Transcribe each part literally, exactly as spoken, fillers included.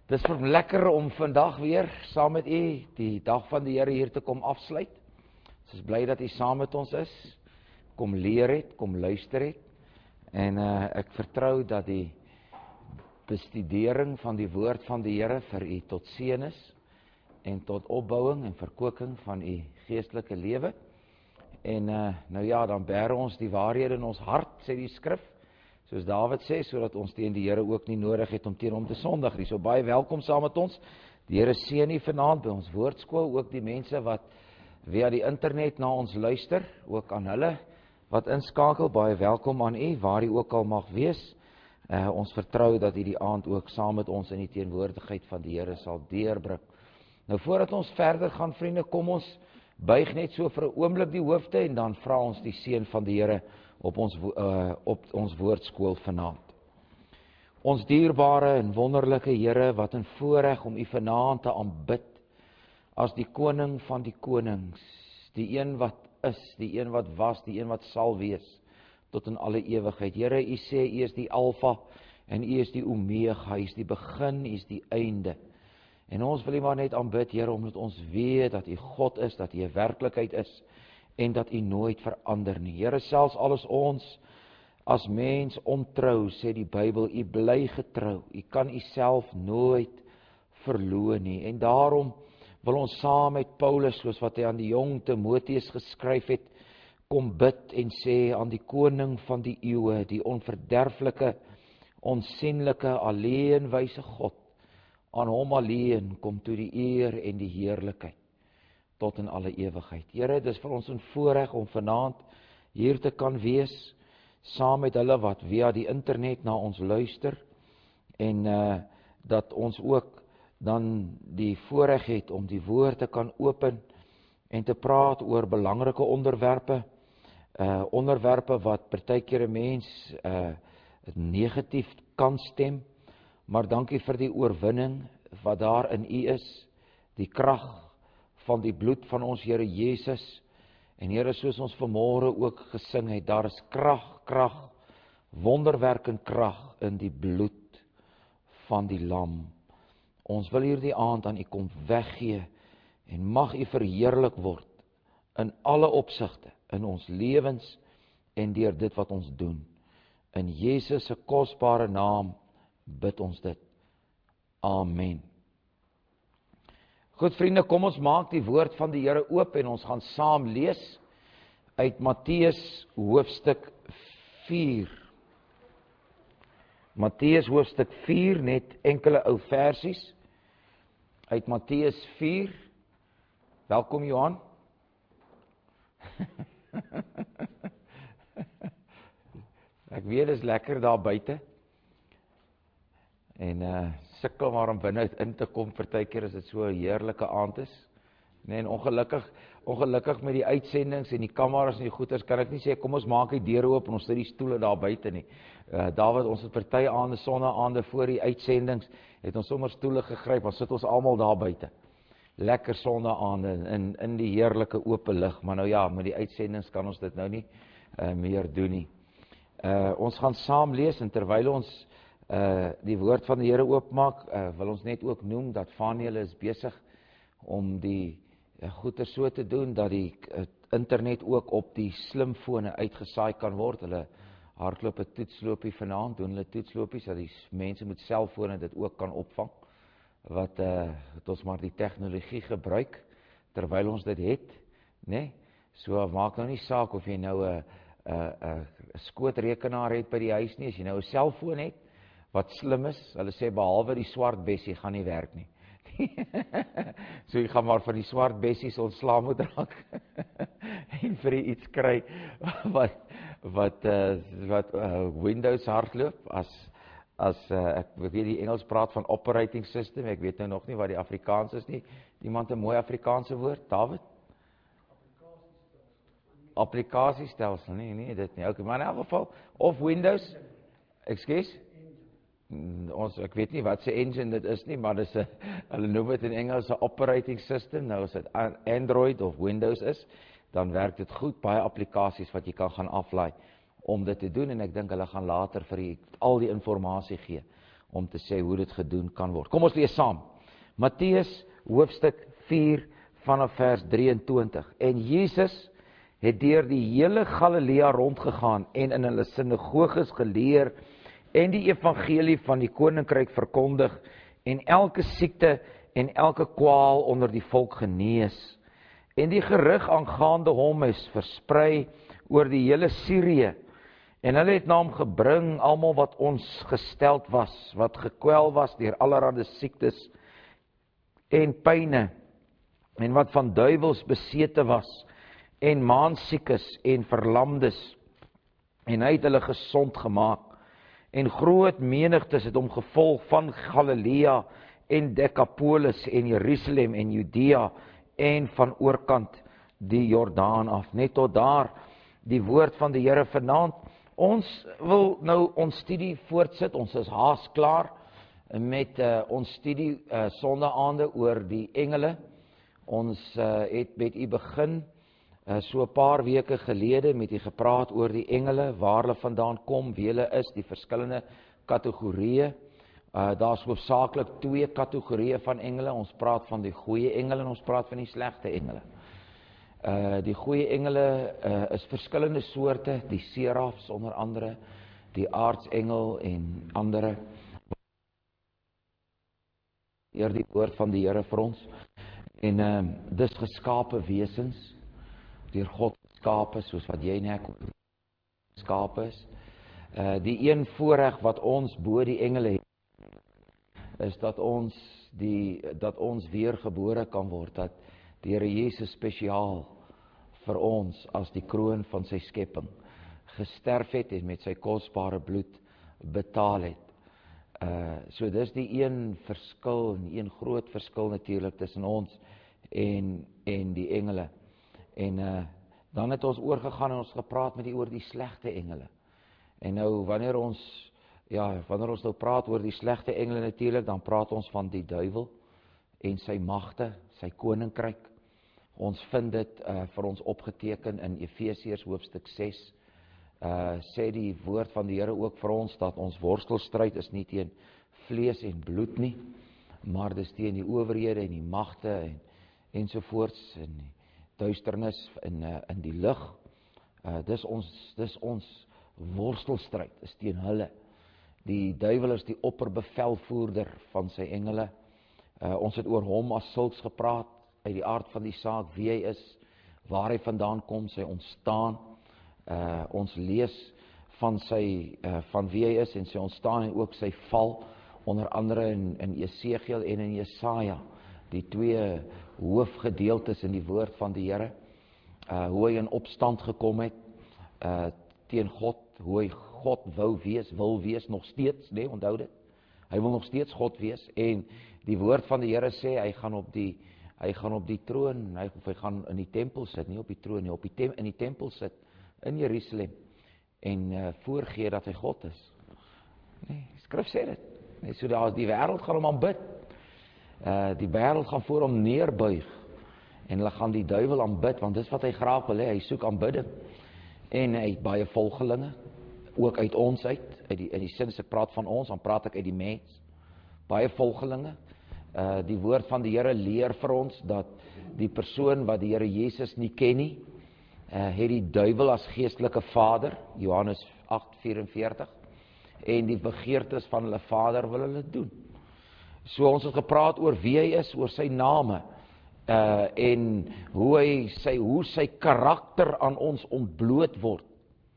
Dis vir my lekker om vandag weer saam met u die dag van die Here hier te kom afsluit. Ons is bly dat u saam met ons is, kom leer het, kom luister het. En uh, ek vertrou dat die bestudering van die woord van die Here vir u tot seën is en tot opbouing en verkoeking van u geestelike lewe. En uh, nou ja, dan bære ons die waarhede in ons hart, sê die skrif, soos Dawid sê, sodat ons teen die Here ook nie nodig het om teen hom te sondig nie. So baie welkom saam met ons. Die Here seën u vanaand by ons woordskool, ook die mense wat via die internet na ons luister, ook aan hulle wat inskakel, baie welkom aan u, waar u ook al mag wees. Uh, ons vertrou dat u die aand ook saam met ons in die teenwoordigheid van die Here sal deurbring. Nou voordat ons verder gaan, vriende, kom ons buig net so vir 'n oomblik die hoofde en dan vra ons die seën van die Here op ons uh, op ons woordskool vanaand. Ons dierbare en wonderlike Here, wat 'n voorreg om u vanaand te aanbid as die koning van die konings, die een wat is, die een wat was, die een wat sal wees tot in alle ewigheid. Here, u sê u is die Alfa en u is die Omega, u is die begin, u is die einde. En ons wil u maar net aanbid, Here, omdat ons weet dat u God is, dat u 'n werklikheid is en dat u nooit verander nie. Here, selfs al is ons as mens ontrou, sê die Bybel, u bly getrou. U kan u self nooit verloon nie. En daarom wil ons saam met Paulus, soos wat hy aan die jong Timoteus geskryf het, kom bid en sê aan die koning van die eeue, die onverderflike, onsienlike, alleenwyse God, aan hom alleen kom toe die eer en die heerlikheid tot in alle ewigheid. Here, dis vir ons 'n voorreg om vanaand hier te kan wees, saam met hulle wat via die internet na ons luister, en uh, dat ons ook dan die voorreg het om die woord te kan open en te praat oor belangrike onderwerpe, uh, onderwerpe wat partykeer 'n mens uh, negatief kan stem, maar dankie vir die oorwinning wat daar in u is, die krag van die bloed van ons Here Jesus. En Here, soos ons vanmôre ook gesing het, daar is krag, krag, wonderwerkend krag in die bloed van die lam. Ons wil hierdie aand aan u kom weggee en mag u verheerlik word in alle opsigte, in ons lewens en deur dit wat ons doen. In Jesus se kosbare naam bid ons dit. Amen. Goed vriende, kom ons maak die woord van die Here oop en ons gaan saam lees uit Matteus hoofstuk vier. Matteus hoofstuk vier, net enkele ou versies uit Matteus vier. Welkom Johan. Ek weet dit is lekker daar buite. En uh, sukkel maar om binne in te kom, partykeer as dit so 'n heerlike aand is. Nee, en ongelukkig, ongelukkig met die uitsendings en die kameras en die goeders, kan ek nie sê, kom ons maak die deure oop en ons sit die stoele daar buite nie. Uh, David, ons het party aande, sonnaande voor die uitsendings, het ons sommer stoele gegryp, ons sit ons almal daar buite. Lekker sonnaande in, in die heerlike oop lig, maar nou ja, met die uitsendings kan ons dit nou nie uh, meer doen nie. Uh, ons gaan saam lees en terwyl ons Uh, die woord van die Here oopmaak, uh, wil ons net ook noem dat Vaniel is besig om die uh, goeie so te doen, dat die uh, internet ook op die slimfone uitgesaai kan word. Hulle hardloop 'n toetsloopie vanaand, doen hulle toetslopies, dat die mense met selfone dit ook kan opvang, wat uh, het ons maar die tegnologie gebruik, terwyl ons dit het, né? So maak nou nie saak of jy nou 'n 'n 'n skootrekenaar het by die huis nie, as jy nou 'n selfoon het, wat slim is, hulle sê behalwe die swart bessie gaan nie werk nie. So jy gaan maar van die swart bessies ontslae moet raak en vir jy iets kry wat wat uh, wat uh, Windows hardloop, as as uh, ek weet die Engels praat van operating system, ek weet nou nog nie wat die Afrikaans is nie. Iemand 'n mooi Afrikaanse woord, David? Applikasiestelsel, nee, nee, dit nie. Okay, maar in elk geval, of Windows, ekskuus. Ons, ek weet nie wat se engine dit is nie, maar dis 'n, hulle noem dit in Engels 'n operating system. Nou as dit Android of Windows is, dan werk dit goed, baie applikasies wat jy kan gaan aflaai om dit te doen, en ek dink hulle gaan later vir jy al die inligting gee om te sê hoe dit gedoen kan word. Kom ons lees saam. Matteus hoofstuk vier vanaf vers drieëntwintig. En Jesus het deur die hele Galilea rondgegaan en in hulle sinagoges geleer en die evangelie van die koninkryk verkondig en elke siekte en elke kwaal onder die volk genees. En die gerig aangaande hom is versprei oor die hele Sirië. En hulle het na hom gebring almal wat ons gesteld was, wat gekwel was deur allerlei siektes en pyne, en wat van duiwels besete was, en maansiekes en verlamdes, en hy het hulle gesond gemaak. En groot menigtes het hom gevolg van Galilea en Decapolis en Jerusalem en Judea en van oorkant die Jordaan af. Net tot daar die woord van die Here vanaand. Ons wil nou ons studie voortsit, ons is haas klaar met uh, ons studie uh, sondaande oor die engele. Ons uh, het met u begin, uh, so 'n paar weke gelede met u gepraat oor die engele, waar hulle vandaan kom, wie hulle is, die verskillende kategorieë. Uh, Daar's hoofsaaklik twee kategorieë van engele, ons praat van die goeie engele en ons praat van die slegte engele. Uh, die goeie engele uh, is verskillende soorte, die serafs onder andere, die aartsengel en andere. Eer die woord van die Here vir ons. En uh, dis geskape wesens, deur God geskape, soos wat jy en ek geskape is. Uh, die een voorreg wat ons bo die engele het, is dat ons, die, dat ons weergebore kan word, dat die Here Jesus spesiaal vir ons as die kroon van sy skepping gesterf het en met sy kosbare bloed betaal het. Uh, so dis die een verskil, die een groot verskil natuurlik tussen ons en, en die engele. En uh, dan het ons oorgegaan en ons gepraat met die oor die slegte engele. En nou wanneer ons, ja, wanneer ons nou praat oor die slegte engele natuurlik, dan praat ons van die duiwel en sy magte, sy koninkryk. Ons vind dit uh, vir ons opgeteken in Efesiërs hoofstuk ses. Uh, sê die woord van die Here ook vir ons, dat ons worstelstryd is nie teen vlees en bloed nie, maar dis teen die owerhede en die magte en, ensovoorts, en die duisternis in, uh, in die lig. Uh, dis ons, dis ons worstelstryd, is teen hulle. Die duiwel is die opperbevelvoerder van sy engele. Uh, ons het oor hom as sulks gepraat, uit die aard van die saak, wie hy is, waar hy vandaan kom, sy ontstaan. Uh, ons lees van, sy, uh, van wie hy is en sy ontstaan en ook sy val, onder andere in, in Esegiel en in Jesaja, die twee hoofgedeeltes in die woord van die Here, uh, hoe hy in opstand gekom het, uh, teen God, hoe hy God wou wees, wil wees, nog steeds, nee, onthou dit, hy wil nog steeds God wees, en die woord van die Here sê, hy gaan op die Hy gaan op die troon, hy, of hy gaan in die tempel sit, nie op die troon nie, op die tem, in die tempel sit, in Jerusalem, en uh, voorgee dat hy God is. Nee, skrif sê dit. Nee, so die, die wêreld gaan hom aanbid. Uh, die wêreld gaan voor hom neerbuig, en hulle gaan die duiwel aanbid, want dis wat hy graag wil hê, hy soek aanbidding. En hy het baie volgelinge, ook uit ons uit, uit die, in die sin as ek praat van ons, dan praat ek uit die mens, baie volgelinge. Uh, die woord van die Here leer vir ons dat die persoon wat die Here Jesus nie ken nie, uh, het die duiwel as geestelike vader, Johannes agt vyf-en-veertig, en die begeertes van hulle vader wil hulle doen. So ons het gepraat oor wie hy is, oor sy name, uh, en hoe hy sy, hoe sy karakter aan ons ontbloot word,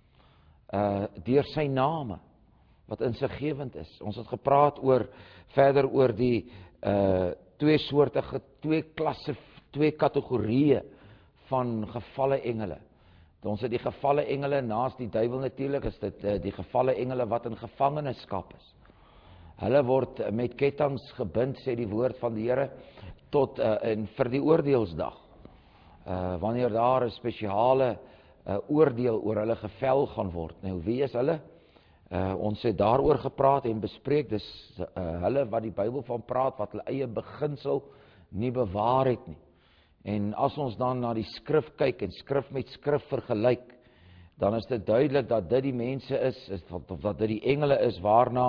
uh, deur sy name, wat insiggewend is. Ons het gepraat oor, verder oor die Uh, twee soortige, twee klasse, twee kategorieë van gevalle engele. Ons het die gevalle engele, naas die duiwel natuurlik, is dit uh, die gevalle engele wat in gevangenskap is. Hulle word met kettinge gebind, sê die woord van die Here, tot uh, in, vir die oordeelsdag. Uh, wanneer daar 'n spesiale uh, oordeel oor hulle gevel gaan word. Nou, wie is hulle? Uh, ons het daaroor gepraat en bespreek, dis uh, hulle wat die Bybel van praat, wat hulle eie beginsel nie bewaar het nie. En as ons dan na die skrif kyk en skrif met skrif vergelyk, dan is dit duidelik dat dit die mense is, is of dat dit die engele is waarna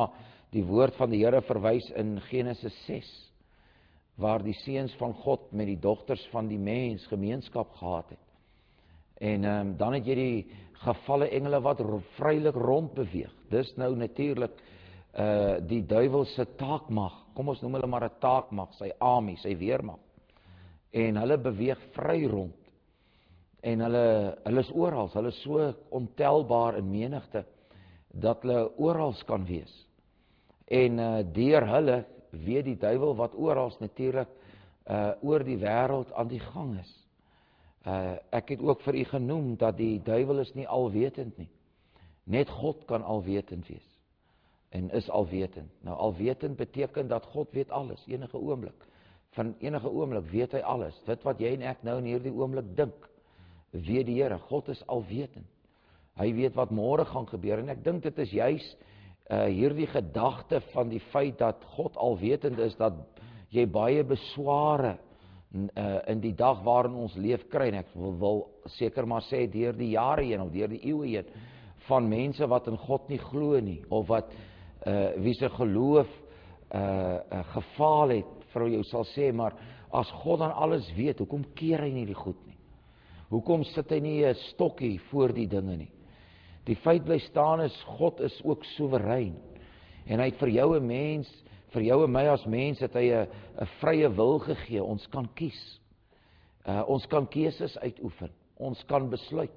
die woord van die Here verwys in Genesis ses, waar die seuns van God met die dogters van die mens gemeenskap gehad het. En um, dan het jy die gevalle engele wat vrylik rond beweeg. Dis nou natuurlik uh, die duiwel se taakmag. Kom ons noem hulle maar 'n taakmag, sy army, sy weermag. En hulle beweeg vry rond. En hulle hulle is oral, hulle is so ontelbaar in menigte dat hulle oral kan wees. En uh, deur hulle weet die duiwel wat oral natuurlik uh, oor die wêreld aan die gang is. Uh, ek het ook vir u genoem dat die duiwel is nie alwetend nie. Net God kan alwetend wees. En is alwetend. Nou alwetend beteken dat God weet alles, enige oomblik. Van enige oomblik weet hy alles. Dit wat jy en ek nou in hierdie oomblik dink, weet die Here. God is alwetend. Hy weet wat môre gaan gebeur. En ek dink dit is juis uh, hierdie gedagte van die feit dat God alwetend is, dat jy baie besware uh, in die dag waarin ons leef kry. En ek wil, wil seker maar sê deur die jare heen of deur die eeue heen, van mense wat in God nie glo nie, of wat uh, wie se geloof uh, uh, gefaal het, vir jou sal sê, maar as God dan alles weet, hoekom keer hy nie die goed nie? Hoekom sit hy nie 'n stokkie voor die dinge nie? Die feit bly staan is, God is ook soewerein. En hy het vir jou 'n mens, vir jou en my as mens, het hy 'n 'n vrye wil gegee. Ons kan kies. Uh, ons kan keuses uitoefen. Ons kan besluit.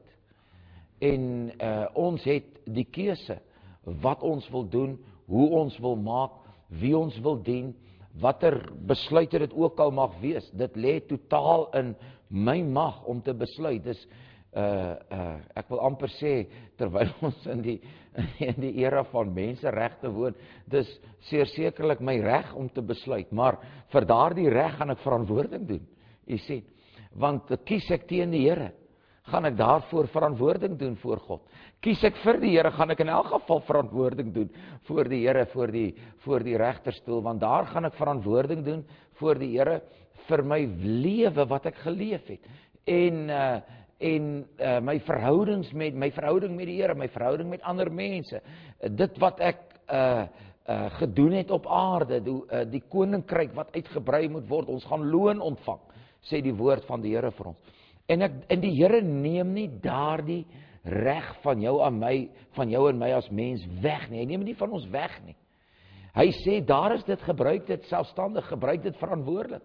En uh, ons het die keuse wat ons wil doen, hoe ons wil maak, wie ons wil dien, watter besluite dit ook al mag wees. Dit lê totaal in my mag om te besluit. Dis uh uh ek wil amper sê, terwyl ons in die in die era van menseregte woon, dis sekerlik my reg om te besluit, maar vir daardie reg gaan ek verantwoording doen. U sien, want kies ek teen die Here, gaan ek daarvoor verantwoording doen voor God. Kies ek vir die Here, gaan ek in elk geval verantwoording doen voor die Here, voor die voor die regterstoel, want daar gaan ek verantwoording doen voor die Here vir my lewe wat ek geleef het. En uh en uh, my verhoudings met my verhouding met die Here, my verhouding met ander mense, dit wat ek uh uh gedoen het op aarde, die, uh, die koninkryk wat uitgebrei moet word, ons gaan loon ontvang, sê die woord van die Here vir ons. En ek en die Here neem nie daardie reg van jou aan my, van jou en my as mens weg nie. Hy neem nie van ons weg nie. Hy sê daar is dit, gebruik dit selfstandig, gebruik dit verantwoordelik.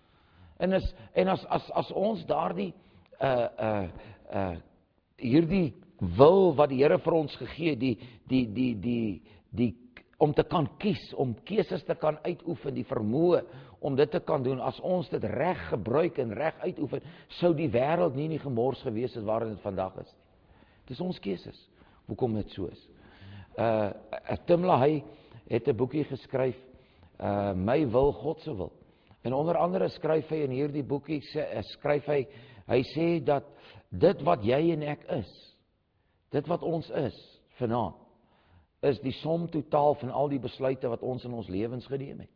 En as en as as as ons daardie uh uh uh hierdie wil wat die Here vir ons gegee het, die die die die die om te kan kies, om keuses te kan uitoefen, die vermoë om dit te kan doen, as ons dit reg gebruik en reg uitoefen, sou die wêreld nie in die gemors gewees het waarin dit vandag is nie. Dis ons keuses, hoekom dit so is. Uh Tim LaHaye het 'n boekie geskryf, uh My Wil, God se Wil. En onder andere skryf hy in hierdie boekie, skryf hy, hy sê dat dit wat jy en ek is, dit wat ons is vanaand, is die som totaal van al die besluite wat ons in ons lewens geneem het.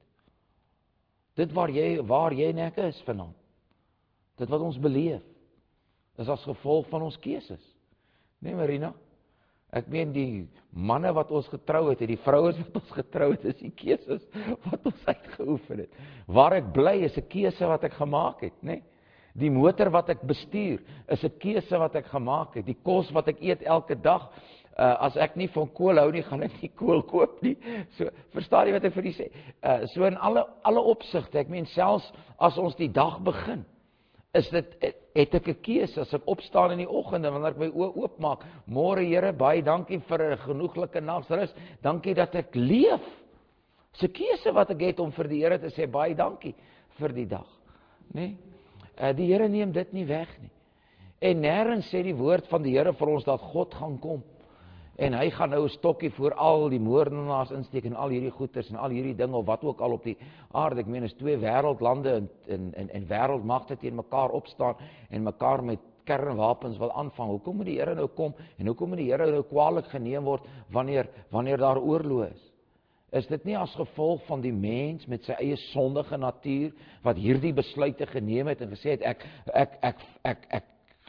Dit waar jy, waar jy en ek is vanaand, dit wat ons beleef, is as gevolg van ons keuses. Nee, Marina? Ek meen die manne wat ons getrou het, en die vrouens wat ons getrou het, is die keuses wat ons uitgeoefen het. Waar ek bly is 'n keuse wat ek gemaak het, né? Die motor wat ek bestuur is 'n keuse wat ek gemaak het. Die kos wat ek eet elke dag, uh, as ek nie van kool hou nie, gaan ek nie kool koop nie. So, verstaan jy wat ek vir u sê? Uh, so in alle alle opsigte, ek meen selfs as ons die dag begin, is dit, het ek 'n keuse, as ek opstaan in die oggend, en wanneer ek my oë oopmaak, môre Here, baie dankie vir 'n genoeglike nagsrus, dankie dat ek leef. Dis 'n keuse wat ek het om vir die Here te sê, baie dankie vir die dag. Nee? Uh, die Here neem dit nie weg nie. En nêrens sê die woord van die Here vir ons dat God gaan kom. En hy gaan nou 'n stokkie voor al die moordenaars insteek en al hierdie goeters en al hierdie dinge of wat ook al op die aarde. Ek meen is twee wêreldlande en en en, en wêreldmagte teen mekaar opstaan en mekaar met kernwapens wil aanvang. Hoekom moet die Here nou kom en hoekom moet die Here nou kwaadlik geneem word wanneer wanneer daar oorlog is? Is dit nie as gevolg van die mens met sy eie sondige natuur wat hierdie besluite geneem het en gesê het ek ek ek ek ek ek,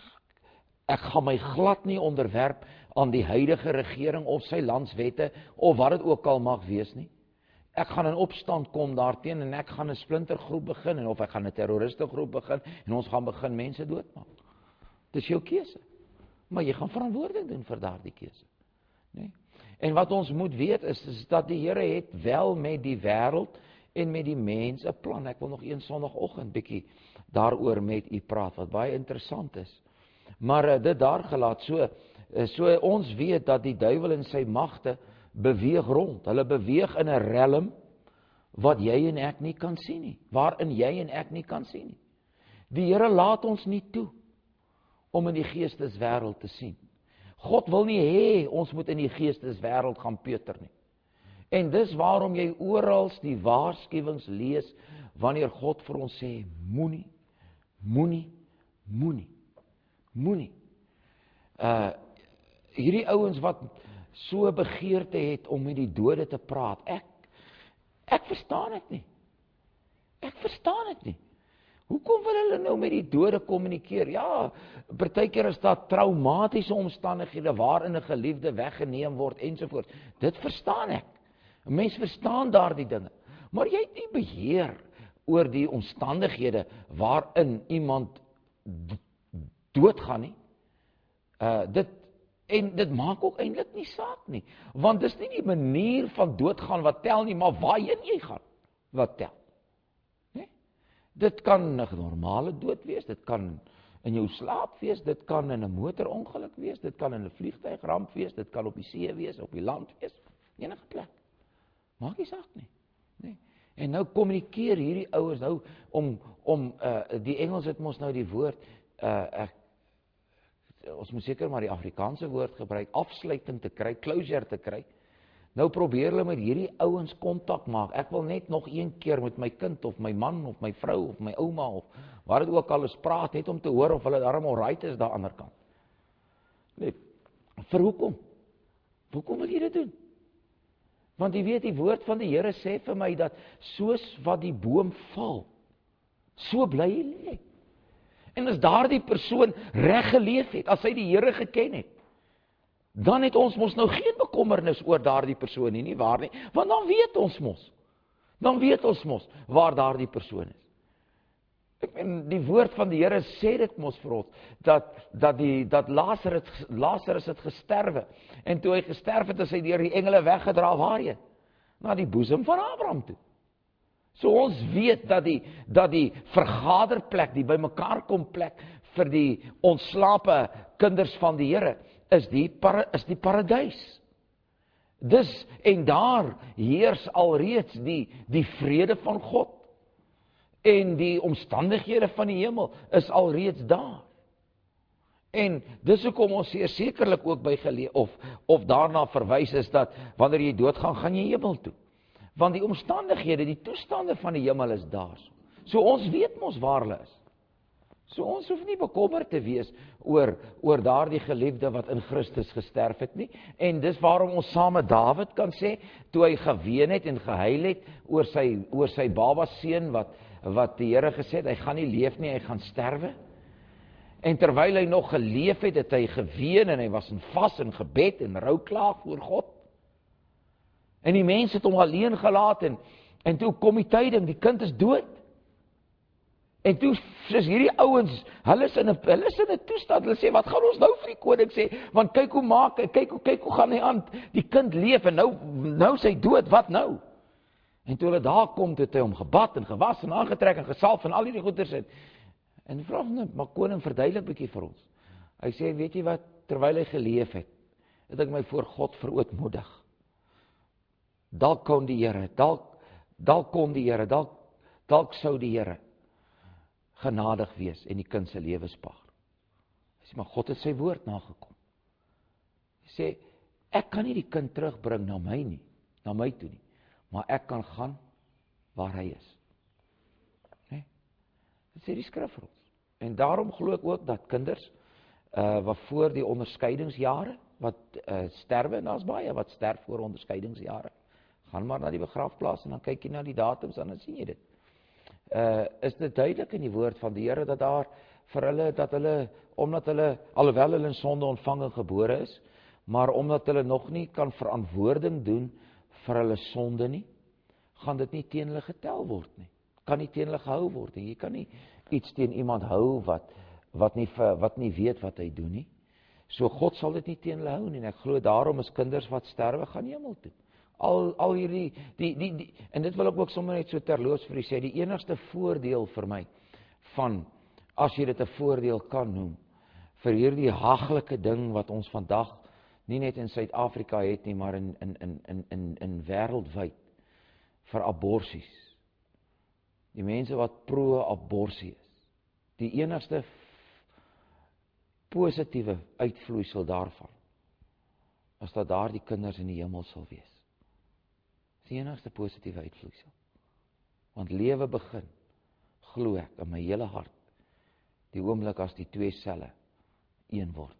ek gaan my glad nie onderwerp aan die huidige regering of sy landswette of wat dit ook al mag wees nie. ek gaan in opstand kom daarteen en ek gaan 'n splintergroep begin en of ek gaan 'n terroristegroep begin en ons gaan begin mense doodmaak. Dis jou keuse. Maar jy gaan verantwoording doen vir daardie keuse. Nee? En wat ons moet weet is, is dat die Here het wel met die wêreld en met die mens 'n plan. Ek wil nog een Sondagoggend bietjie daaroor met u praat wat baie interessant is. Maar uh, dit daar gelaat so uh, so ons weet dat die duiwel en sy magte beweeg rond. Hulle beweeg in 'n riem wat jy en ek nie kan sien nie, waarin jy en ek nie kan sien nie. Die Here laat ons nie toe om in die geesteswêreld te sien. God wil nie hê ons moet in die geesteswêreld gaan peuter nie. En dis waarom jy oral die waarskuwings lees wanneer God vir ons sê moenie, moenie, moenie, moenie. Uh hierdie ouens wat so begeerte het om met die dode te praat. Ek ek verstaan dit nie. Ek verstaan dit nie. Hoekom wil hulle nou met die dode kommunikeer? Ja, partykeer is daar traumatiese omstandighede waarin 'n geliefde weggeneem word ensovoorts. Dit verstaan ek. 'n Mens verstaan daardie dinge. Maar jy het nie beheer oor die omstandighede waarin iemand doodgaan nie. Uh dit En dit maak ook eintlik nie saak nie, want dis nie die manier van doodgaan wat tel nie, maar waarheen jy gaan wat tel. Nee? Dit kan 'n normale dood wees, dit kan in jou slaap wees, dit kan in 'n motorongeluk wees, dit kan in 'n vliegtuigramp wees, dit kan op die see wees, op die land wees, enige plek. Maak nie saak nie. Nee. En nou kommunikeer hierdie ouers nou om om uh, die Engels het mos nou die woord uh, ek ons moet seker maar die Afrikaanse woord gebruik, afsluiting te kry, closure te kry. Nou probeer hulle met hierdie ouens kontak maak. Ek wil net nog een keer met my kind of my man of my vrou of my ouma of waar dit ook al is praat, net om te hoor of hulle darm alright is daar aan die ander kant. Nee, vir hoekom? Hoekom wil jy dit doen? Want jy weet die woord van die Here sê vir my dat soos wat die boom val, so bly hy lê. En as daardie persoon reg geleef het, as hy die Here geken het, dan het ons mos nou geen bekommernis oor daardie persoon nie, nie waar nie? Want dan weet ons mos, dan weet ons mos waar daardie persoon is. Ek meen, die woord van die Here sê dit mos vir ons, dat, dat, die, dat Lazarus, Lazarus het gesterwe, en toe hy gesterf het, is hy deur die engele weggedra waarheen? Na die boesem van Abraham toe. So ons weet dat die, dat die vergaderplek, die bymekaar kom plek vir die ontslape kinders van die Here, is die, para, is die paradys. Dus, en daar heers alreeds die, die vrede van God, en die omstandighede van die hemel is alreeds daar. En dis hoekom ons sekerlik ook by gelees, of, of daarna verwys is dat, wanneer jy doodgaan, gaan jy hemel toe. Want die omstandighede, die toestande van die hemel is daar. So ons weet mos waar hulle is. So ons hoef nie bekommerd te wees oor, oor daardie geliefde wat in Christus gesterf het nie. En dis waarom ons saam met Dawid kan sê, toe hy geween het en gehuil het oor sy, oor sy baba seun wat, wat die Here gesê het, hy gaan nie leef nie, hy gaan sterwe. En terwyl hy nog geleef het, het hy geween en hy was in vas en gebed en rouklaag voor God. En die mense het hom alleen gelaat en, en toe kom die tyding, die kind is dood. En toe is hierdie ouens, hulle is in 'n hulle is in 'n toestand, hulle sê, wat gaan ons nou vir die koning sê? Want kyk hoe maak, kyk hoe kyk hoe gaan hy aan. Die kind leef en nou nou is hy dood, wat nou? En toe hulle daar kom, het hy hom gebad en gewas en aangetrek en gesalf en al hierdie goeders het. En vra hom, maar koning, verduidelik bietjie vir ons. Hy sê, weet jy wat, terwyl hy geleef het, het ek my voor God verootmoedig. Dalk kon die Here, dalk dalk kon die Here, dalk dalk sou die Here genadig wees en die kind se lewe spaar. Hy sê, maar God het sy woord nagekom. Hy sê, ek kan nie die kind terugbring na my nie, na my toe nie, maar ek kan gaan waar hy is. Nee? Dit sê die skrif vir ons. En daarom glo ek ook dat kinders, uh, wat voor die onderskeidingsjare, wat uh, sterwe, en daar's baie wat sterf voor onderskeidingsjare, gaan maar na die begrafplaas en dan kyk jy na die datums en dan sien jy dit. Uh, is dit duidelik in die woord van die Here dat daar vir hulle, dat hulle, omdat hulle, alhoewel hulle in sonde ontvang en gebore is, maar omdat hulle nog nie kan verantwoording doen vir hulle sonde nie, gaan dit nie teen hulle getel word nie. Kan nie teen hulle gehou word nie. Jy kan nie iets teen iemand hou wat wat nie wat nie weet wat hy doen nie. So God sal dit nie teen hulle hou nie. En ek glo daarom is kinders wat sterwe gaan hemel toe. Al al hierdie die die die en dit wil ek ook sommer net so terloops vir u sê, die enigste voordeel vir my van as jy dit 'n voordeel kan noem vir hierdie haglike ding wat ons vandag nie net in Suid-Afrika het nie, maar in in in in in in wêreldwyd vir aborsies. Die mense wat pro-aborsie is. Die enigste positiewe uitvloeisel daarvan is dat daar die kinders in die hemel sal wees. Dis die enigste positiewe uitvloeisel. Want lewe begin, glo ek in my hele hart, die oomblik as die twee selle een word.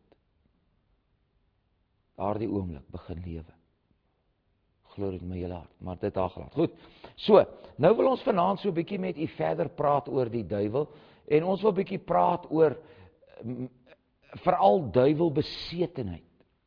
Daardie oomblik begin lewe. Glo dit in my hele hart, maar dit daar gelaat. Goed, so, nou wil ons vanaand so 'n bietjie met u verder praat oor die duiwel, en ons wil 'n bietjie praat oor um, veral duiwelbesetenheid.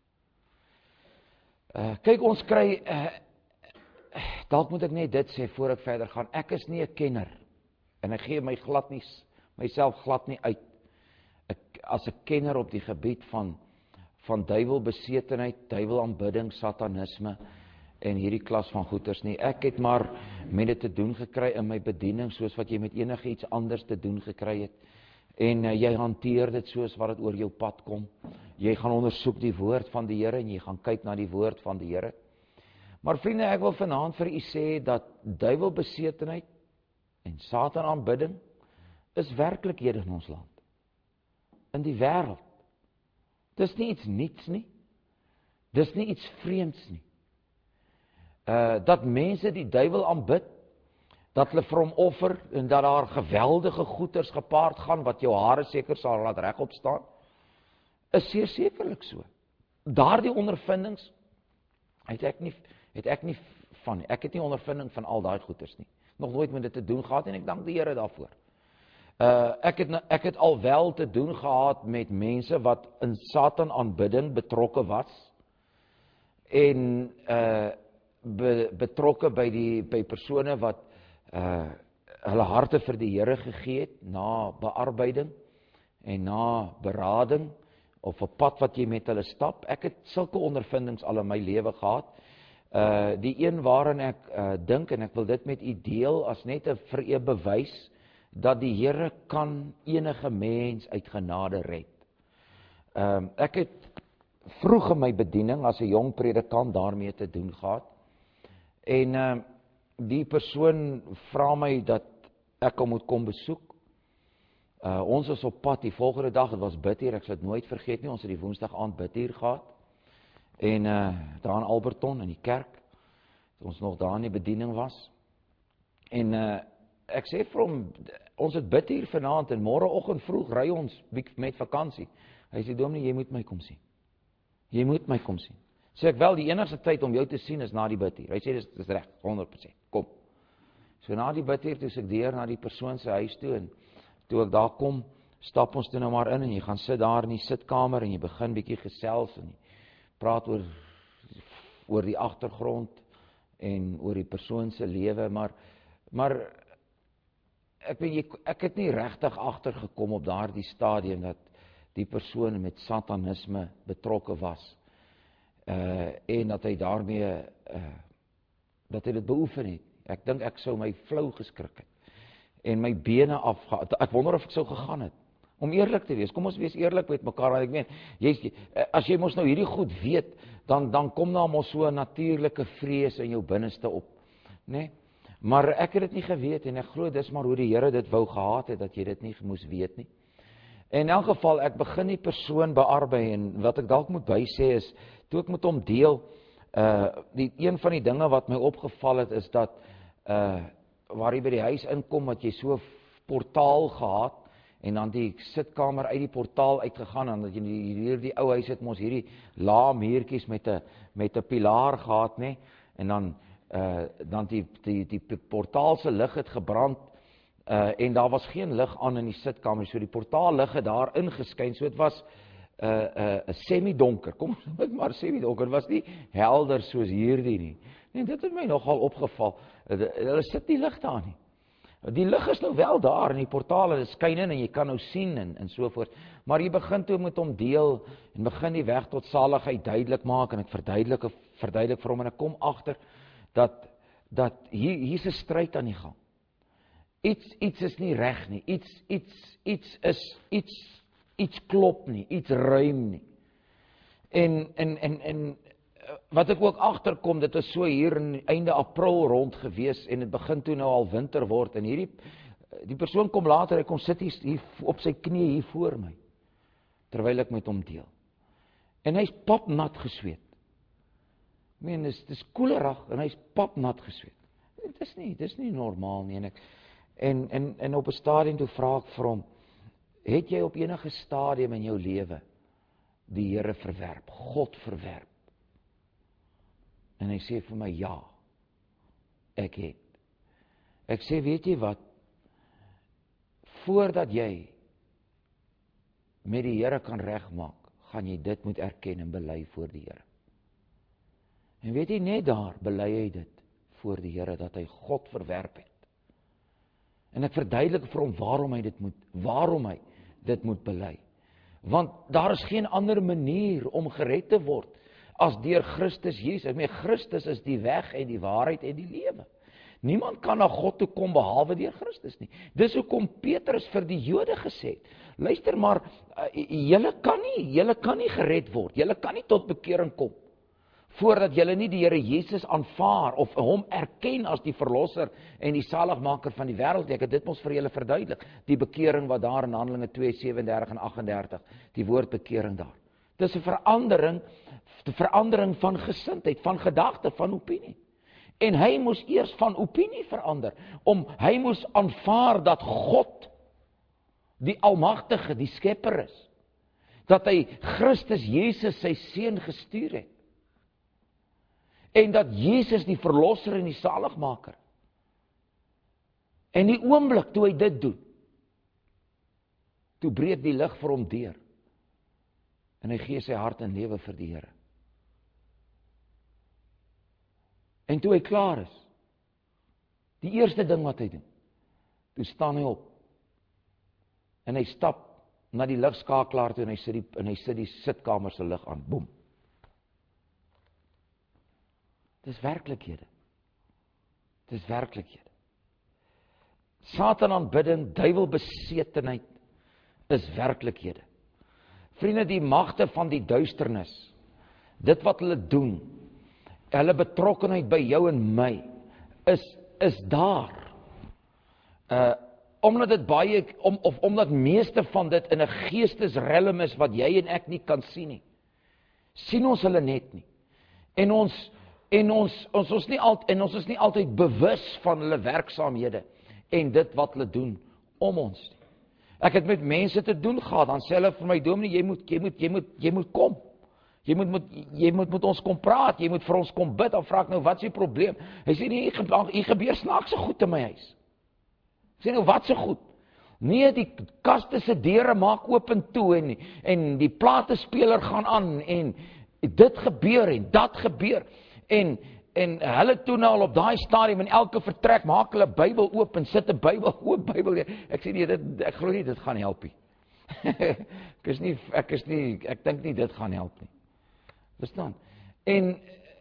Uh, kyk, ons kry, uh, dalk moet ek net dit sê voor ek verder gaan, ek is nie 'n kenner, en ek gee my glad nie, myself glad nie uit, ek, as 'n kenner op die gebied van, van duiwelbesetenheid, duiwelaanbidding, satanisme, en hierdie klas van goeters nie. Ek het maar met dit te doen gekry in my bediening, soos wat jy met enige iets anders te doen gekry het, en uh, jy hanteer dit soos wat dit oor jou pad kom. Jy gaan ondersoek die woord van die Here, en jy gaan kyk na die woord van die Here. Maar vriende, ek wil vanaand vir u sê, dat duiwelbesetenheid en satanaanbidding is werklikhede in ons land, in die wêreld. Dis nie iets niets nie, dis nie iets vreemds nie. Uh, dat mense die duiwel aanbid, dat hulle vir hom offer, en dat daar geweldige goeders gepaard gaan, wat jou hare seker sal laat regop staan, is seker sekerlik so. Daardie ondervindings het ek nie, het ek nie van nie. Ek het nie ondervinding van al daai goeders nie. Nog nooit met dit te doen gehad, en ek dank die Here daarvoor. Uh, ek, het, ek het al wel te doen gehad met mense wat in Satan aanbidding betrokke was, en uh, be, betrokke by die by persone wat uh, hulle harte vir die Here gegee het, na bearbeiding en na berading, of 'n pad wat jy met hulle stap. Ek het sulke ondervindings al in my lewe gehad. Uh, die een waarin ek uh, dink, en ek wil dit met u deel, as net 'n vir u bewys, dat die Here kan enige mens uit genade red. Uh, ek het vroeg in my bediening, as 'n jong predikant, daarmee te doen gehad, en uh, die persoon vra my dat ek hom moet kom besoek. Uh, ons is op pad die volgende dag, het was bidhuur, ek sal dit nooit vergeet nie, ons het die woensdag aand bidhuur gehad, en uh, daar in Alberton, in die kerk, ons nog daar in die bediening was, en uh, ek sê vir hom, ons het bidhuur vanaand, en môreoggend vroeg ry ons met vakansie. Hy sê, dominee, jy moet my kom sien. Jy moet my kom sien. Sê ek, wel, die enigste tyd om jou te sien is na die bidhuur. Hy sê, dis, dis reg, honderd persent, kom. So na die bidhuur, toe ek deur na die persoon se huis toe, en toe ek daar kom, stap ons toe nou maar in, en jy gaan sit daar in die sitkamer, en jy begin bietjie gesels, en jy praat oor, oor die agtergrond, en oor die persoon se lewe, maar, maar, ek weet, ek het nie regtig agtergekom op daardie stadium, dat die persoon met satanisme betrokke was, uh, en dat hy daarmee, uh, dat hy dit beoefen het. Ek dink ek sou my flou geskrik het, en my bene afgaan, ek wonder of ek sou gegaan het, om eerlik te wees, kom ons wees eerlik met mekaar, want ek meen, jy, as jy mos nou hierdie goed weet, dan, dan kom daar mos so 'n natuurlike vrees in jou binneste op, né? Maar ek het dit nie geweet, en ek glo dis maar hoe die Here dit wou gehad het, dat jy dit nie moes weet nie. En in elk geval, ek begin die persoon bearbei, en wat ek dalk moet bysê is, toe ek met hom deel, uh, die, een van die dinge wat my opgeval het, is dat, uh, waar jy by die huis inkom, het jy so 'n portaal gehad, en dan die sitkamer uit die portaal uitgegaan, en dat jy hier die ou huis het, mos hierdie lae muurtjies met 'n met 'n pilaar gehad, nê, en dan uh, dan die die die portaal se lig het gebrand, uh, en daar was geen lig aan in die sitkamer, so die portaal lig het daar ingeskyn, so dit was 'n uh, uh, semi-donker, kom ons noem dit maar semi-donker, dit was nie helder soos hierdie nie. Nee, dit het my nogal opgeval. Hulle sit nie lig daar nie. Die lig is nou wel daar in die portale, dit skyn in en jy kan nou sien en, en so voort. Maar jy begin toe met hom deel en begin die weg tot saligheid duidelik maak en ek verduidelik, verduidelik vir hom en ek kom agter dat, dat hier, hier is 'n stryd aan die gang. Iets, iets is nie reg nie, iets, iets, iets is, iets, iets klop nie, iets ruim nie. En, en, en, en wat ek ook agterkom, dit is so hier in einde April rond gewees en dit begin toe nou al winter word en hierdie die persoon kom later, hy kom sit hier, hier op sy knie hier voor my terwyl ek met hom deel. En hy's papnat gesweet. Ek meen, dis dis koelerig en hy's papnat gesweet. Dit is nie, dis nie normaal nie en ek en en en op 'n stadium toe vra ek vir hom, het jy op enige stadium in jou lewe die Here verwerp, God verwerp? En hy sê vir my, ja, ek het. Ek sê, weet jy wat, voordat jy met die Here kan regmaak, gaan jy dit moet erken en bely voor die Here. En weet jy, net daar bely hy dit voor die Here, dat hy God verwerp het. En ek verduidelik vir hom waarom hy dit moet, waarom hy dit moet bely. Want daar is geen ander manier om gered te word, as deur Christus Jesus. Ek meen, Christus is die weg en die waarheid en die lewe. Niemand kan na God toe kom behalwe deur Christus nie. Dis hoekom Petrus vir die Jode gesê het, luister maar, julle kan nie, julle kan nie gered word, julle kan nie tot bekering kom, voordat julle nie die Here Jesus aanvaar, of hom erken as die verlosser en die saligmaker van die wêreld. Ek het dit mos vir julle verduidelik, die bekering wat daar in Handelinge twee, sewendertig en aggendertig, die woord bekering daar. Dis 'n verandering, die verandering van gesindheid, van gedagte, van opinie. En hy moes eers van opinie verander, om hy moes aanvaar dat God, die Almagtige, die Skepper is, dat hy Christus Jesus sy seun gestuur het, en dat Jesus die verlosser en die saligmaker. En die oomblik toe hy dit doen, toe breek die lig vir hom deur, en hy gee sy hart en lewe vir die Here. En toe hy klaar is, die eerste ding wat hy doen, toe staan hy op, en hy stap na die ligskakelaar toe, en hy sit die, en hy sit die sitkamer se lig aan, boem. Dis werklikhede. Dis werklikhede. Satan aanbidding, duiwelbesetenheid, is werklikhede. Vriende, die magte van die duisternis, dit wat hulle doen, hulle betrokkenheid by jou en my, is, is daar. Uh, omdat dit baie, om, of omdat meeste van dit in 'n geestesrelm is, wat jy en ek nie kan sien nie, sien ons hulle net nie. En ons, en ons, ons, ons, nie al, en ons is nie altyd bewus van hulle werksaamhede, en dit wat hulle doen om ons nie. Ek het met mense te doen gehad, dan sê hulle vir my, dominee, jy moet, jy moet, jy moet, jy moet kom. Jy moet, moet, jy moet met ons kom praat, jy moet vir ons kom bid, dan vraag ek nou, wat is die probleem? Hy sê, nee, hier gebeur snaakse goed in my huis. Ek sê nou, wat so goed? Nee, die kaste se deure maak oop en toe, en, en die platespeler gaan aan, en dit gebeur, en dat gebeur, en, en hulle toe nou al op daai stadium, in elke vertrek, maak hulle Bybel oop, en sit 'n Bybel, oop Bybel, ek sê, nee, dit, ek glo nie, dit gaan help nie. ek is nie, ek is nie, ek dink nie, dit gaan help nie. Verstaan? En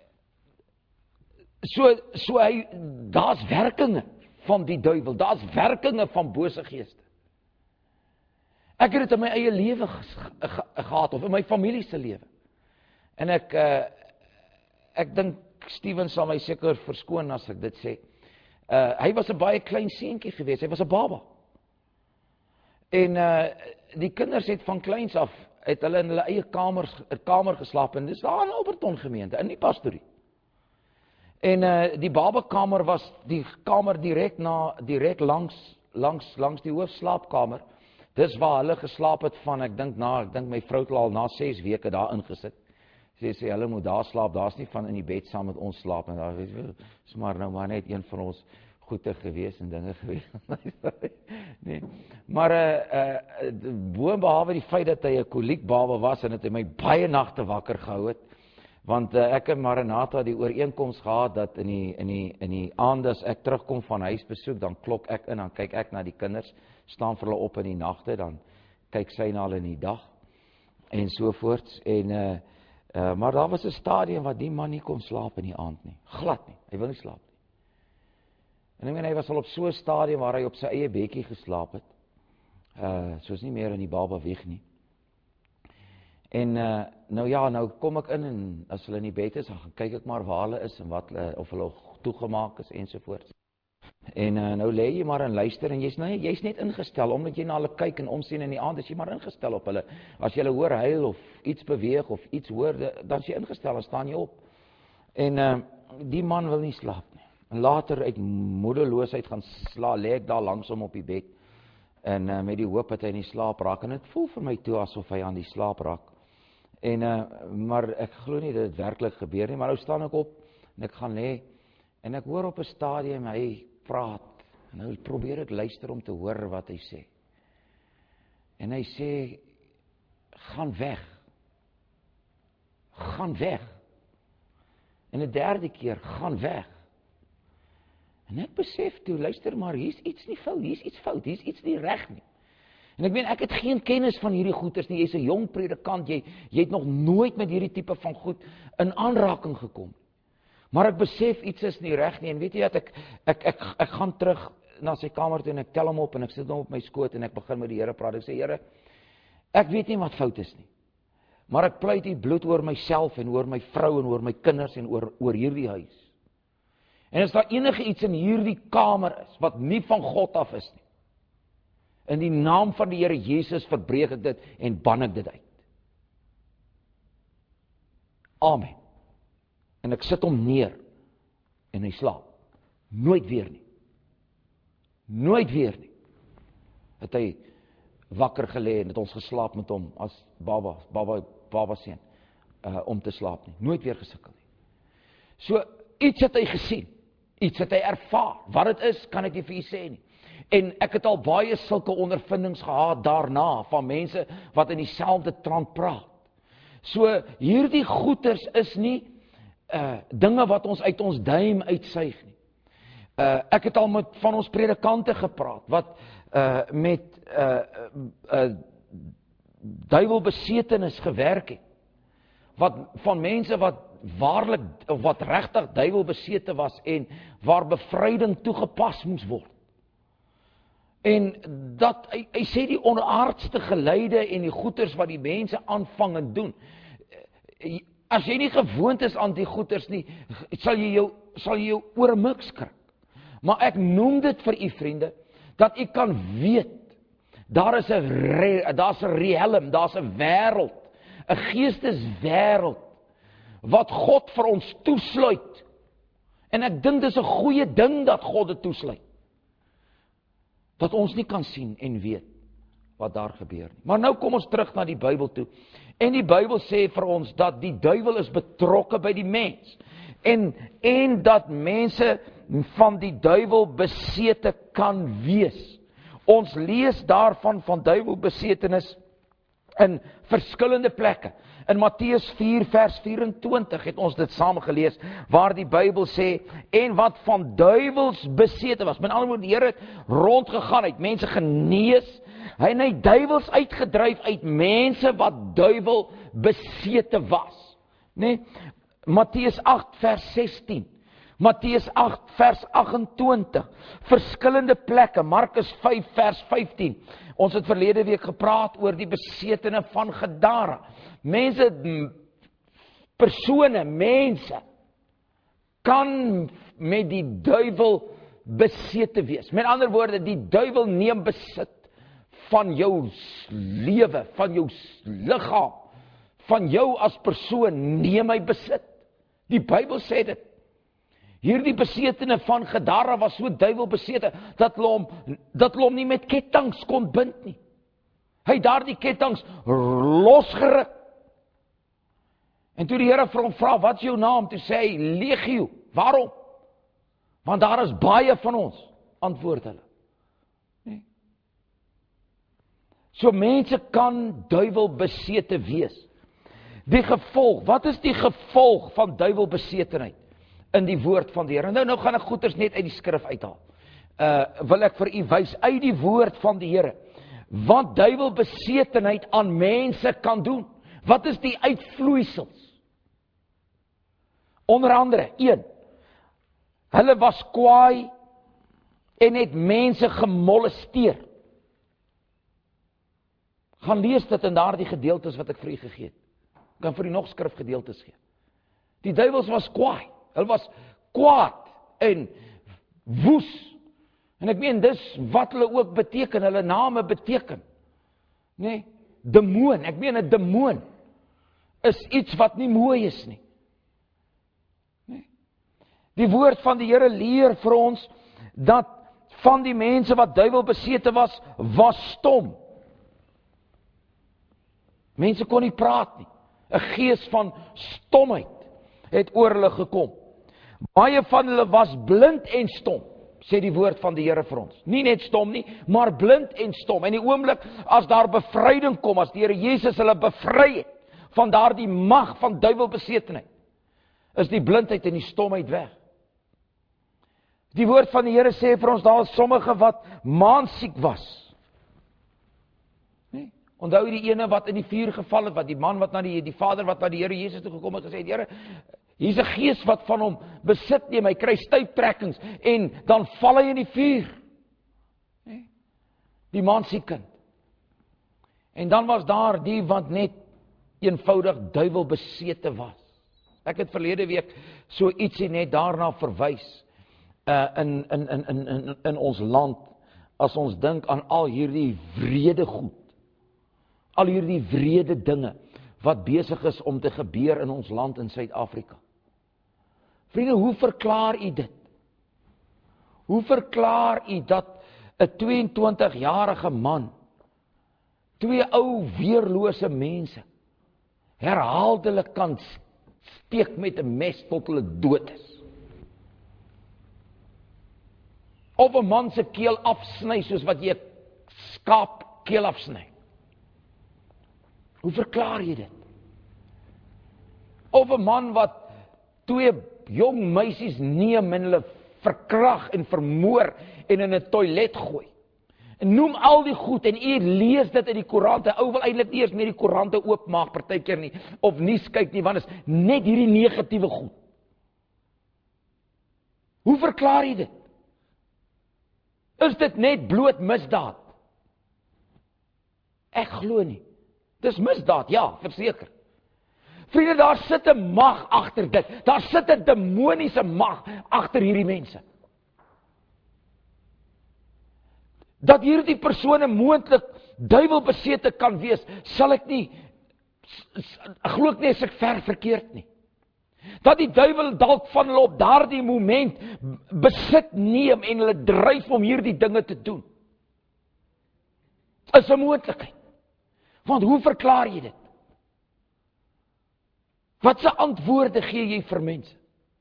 so, so hy, daar's werkinge van die duiwel, daar's werkinge van bose geeste. Ek het dit in my eie lewe gehad, of in my familie se lewe. En ek, uh, ek dink, Steven sal my seker verskoon as ek dit sê. Uh, hy was 'n baie klein seentjie geweest, hy was 'n baba. En uh, die kinders het van kleins af, het hulle in hulle eie kamers, kamer geslaap, en dis daar in Alberton gemeente, in die pastorie. En uh, die babakamer was die kamer direk na, direk langs, langs, langs die hoofslaapkamer. Dis waar hulle geslaap het van, ek dink na, ek dink my vrou het al na ses weke daar ingesit. Sy sê, hulle moet daar slaap, daar's nie van in die bed saam met ons slaap, en daar is maar nou maar net een van ons goede gewees en dinge gewees. nee. Maar uh, uh, boonbehalwe die feit dat hy 'n koliekbaba was en dat hy my baie nagte wakker gehou het, Want uh, ek en Maranatha die ooreenkoms gehad dat in die, in die, in die aand as ek terugkom van huisbesoek, dan klop ek in, dan kyk ek na die kinders, staan vir hulle op in die nagte, dan kyk sy na hulle in die dag, en sovoorts, en, uh, uh, maar daar was 'n stadium wat die man nie kon slaap in die aand nie, glad nie, hy wil nie slaap nie. En ek meen, hy was al op so 'n stadium waar hy op sy eie bedjie geslaap het, uh, soos nie meer in die baba wieg nie. En uh, nou ja, nou kom ek in en as hulle in die bed is, dan gaan kyk ek maar waar hulle is en wat hulle, of hulle toegemaak is ensovoorts. En uh, nou lê jy maar en luister en jy's nou, jy's net ingestel, omdat jy na hulle kyk en omsien in die aand, is jy maar ingestel op hulle. As jy hulle hoor huil of iets beweeg of iets hoor, dan is jy ingestel, dan staan jy op. En uh, die man wil nie slaap nie. En later uit moedeloosheid gaan sla, lê ek daar langs hom op die bed. En uh, met die hoop dat hy in die slaap raak. En dit voel vir my toe asof hy aan die slaap raak. En, uh, maar ek glo nie dat dit werklik gebeur nie. Maar nou staan ek op en ek gaan lê. En ek hoor op 'n stadium hy praat. En nou probeer ek luister om te hoor wat hy sê. En hy sê, gaan weg. Gaan weg. En 'n derde keer, gaan weg. En ek besef toe, luister maar, hier's iets nie fout, hier's iets fout, hier's iets nie reg nie. En ek meen, ek het geen kennis van hierdie goeters nie, jy's 'n jong predikant, jy, jy het nog nooit met hierdie tipe van goed in aanraking gekom. Maar ek besef iets is nie reg nie, en weet jy wat, ek, ek, ek, ek, ek gaan terug na sy kamer toe, en ek tel hom op, en ek sit hom op my skoot, en ek begin met die Here praat, ek sê, Here, ek weet nie wat fout is nie, maar ek pleit die bloed oor myself, en oor my vrou, en oor my kinders, en oor, oor hierdie huis. En as daar enige iets in hierdie kamer is, wat nie van God af is nie, in die naam van die Here Jesus verbreek ek dit, en ban ek dit uit. Amen. En ek sit hom neer, en hy slaap. Nooit weer nie. Nooit weer nie. Het hy wakker gelê, en het ons geslaap met hom, as baba, baba, baba seun, uh, om te slaap nie. Nooit weer gesukkel nie. So, iets het hy gesien, iets het hy ervaar, wat het is, kan ek nie vir u sê nie. En ek het al baie sulke ondervindings gehad daarna, van mense wat in dieselfde trant praat. So, hierdie goeters is nie uh, dinge wat ons uit ons duim uitsuig nie. Uh, ek het al met van ons predikante gepraat, wat uh, met uh, uh, duiwelbesetenis gewerk het. Wat, van mense wat waarlik, of wat regtig duiwelbesete was, en waar bevryding toegepas moes word. En dat, hy, hy sê die onaardste geleide en die goeters wat die mense aanvang en doen, as jy nie gewoond is aan die goeters nie, sal jy jou, sal jy jou oormik skrik. Maar ek noem dit vir u vriende, dat u kan weet, daar is 'n re, daar's 'n realm, daar's 'n wêreld, 'n geesteswêreld, wat God vir ons toesluit. En ek dink dis 'n goeie ding dat God dit toesluit. Dat ons nie kan sien en weet wat daar gebeur nie. Maar nou kom ons terug na die Bybel toe. En die Bybel sê vir ons dat die duiwel is betrokke by die mens. En, en dat mense van die duiwel besete kan wees. Ons lees daarvan van duiwelbesetenis in verskillende plekke. In Matteus vier vers vyf-en-twintig het ons dit saam gelees, waar die Bybel sê, en wat van duiwels besete was. Met ander woorde, die Here het rondgegaan, het mense genees, hy het duiwels uitgedryf uit mense wat duiwel besete was. Nee? Matteus agt vers sestien, Matteus agt vers agt-en-twintig, verskillende plekke, Markus vyf vers vyftien. Ons het verlede week gepraat oor die besetene van Gadara. Mense, persone, mense, kan met die duiwel besete wees. Met ander woorde, die duiwel neem besit van jou lewe, van jou liggaam, van jou as persoon, neem hy besit. Die Bybel sê dit. Hierdie besetene van Gadara was so duiwelbesete, dat hulle hom, dat hulle hom nie met kettinge kon bind nie. Hy het daardie kettinge losgeruk. En toe die Here vir hom vra, wat is jou naam? Toe sê hy, Legio. Waarom? Want daar is baie van ons, antwoord hulle. Nee. So mense kan duiwelbesete wees. Die gevolg, wat is die gevolg van duiwelbesetenheid in die woord van die Here? Nou, nou gaan ek goeders net uit die skrif uithaal. Uh, wil ek vir u wys uit die woord van die Here, wat duiwelbesetenheid aan mense kan doen. Wat is die uitvloeisels? Onder andere, een, hulle was kwaai en het mense gemolesteer. Gaan lees dit in daardie gedeeltes wat ek vir u gegee het. Ek kan vir u nog skrifgedeeltes gee. Die duiwels was kwaai. Hulle was kwaad en woes. En ek meen, dis wat hulle ook beteken, hulle name beteken. Nee, demoon, ek meen 'n demoon is iets wat nie mooi is nie. Nee. Die woord van die Here leer vir ons dat van die mense wat duiwelbesete was, was stom. Mense kon nie praat nie. 'n Gees van stomheid het oor hulle gekom. Baie van hulle was blind en stom, sê die woord van die Here vir ons. Nie net stom nie, maar blind en stom. En die oomblik as daar bevryding kom, as die Here Jesus hulle bevry het van daardie mag van duiwelbesetenheid, is die blindheid en die stomheid weg. Die woord van die Here sê vir ons, daar is sommige wat maansiek was. Nee? Onthou die ene wat in die vuur geval het, wat die man wat na die, die vader wat na die Here Jesus toe gekom het, gesê het, Here, hier's 'n gees wat van hom besit neem, hy kry stuiptrekkings, en dan val hy in die vuur. Nee? Die maansiek kind. En dan was daar die wat net eenvoudig duiwelbesete was. Ek het verlede week so ietsie net daarna verwys, uh, in, in, in, in, in, in ons land, as ons dink aan al hierdie wrede goed, al hierdie wrede dinge, wat besig is om te gebeur in ons land in Suid-Afrika. Vriende, hoe verklaar u dit? Hoe verklaar u dat 'n tweeëntwintigjarige man, twee ou weerlose mense, herhaaldelik kan steek met 'n mes tot hulle dood is? Of 'n man se keel afsny soos wat jy 'n skaap keel afsny? Hoe verklaar jy dit? Of 'n man wat twee jong meisies neem en hulle verkrag en vermoor en in 'n toilet gooi. En noem al die goed en u lees dit in die koerante. Ou wil eintlik nie eers meer die koerante oopmaak partykeer nie, of nuus kyk nie, want is net hierdie negatiewe goed. Hoe verklaar jy dit? Is dit net bloot misdaad? Ek glo nie. Dis misdaad, ja, verseker. Vriende, daar sit 'n mag agter dit. Daar sit 'n demoniese mag agter hierdie mense. Dat hierdie persone moontlik duiwelbesete kan wees, sal ek nie, glo ek nie as ek ver verkeerd nie. Dat die duiwel dalk van hulle op daardie moment besit neem en hulle dryf om hierdie dinge te doen, is 'n moontlikheid. Want hoe verklaar jy dit? Wat se antwoorde gee jy vir mense?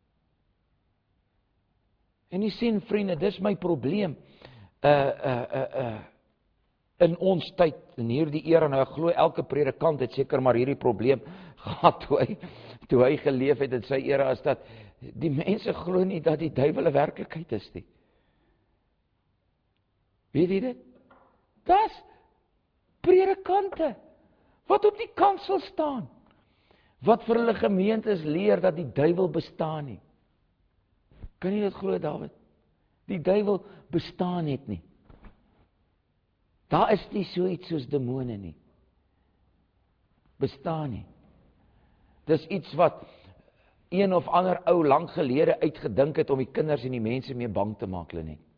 En jy sien, vriende, dis my probleem uh, uh, uh, uh, in ons tyd, in hierdie era. Nou, ek glo elke predikant het seker maar hierdie probleem gehad toe hy, toe hy geleef het in sy era, is dat die mense glo nie dat die duiwel 'n werklikheid is nie. Weet jy dit? Das predikante wat op die kansel staan, wat vir hulle gemeentes leer dat die duiwel bestaan nie. Kan jy dit glo, David? Die duiwel bestaan net nie. Daar is nie so iets soos demone nie. Bestaan nie. Dis iets wat een of ander ou lank gelede uitgedink het om die kinders en die mense mee bang te maak, hulle net.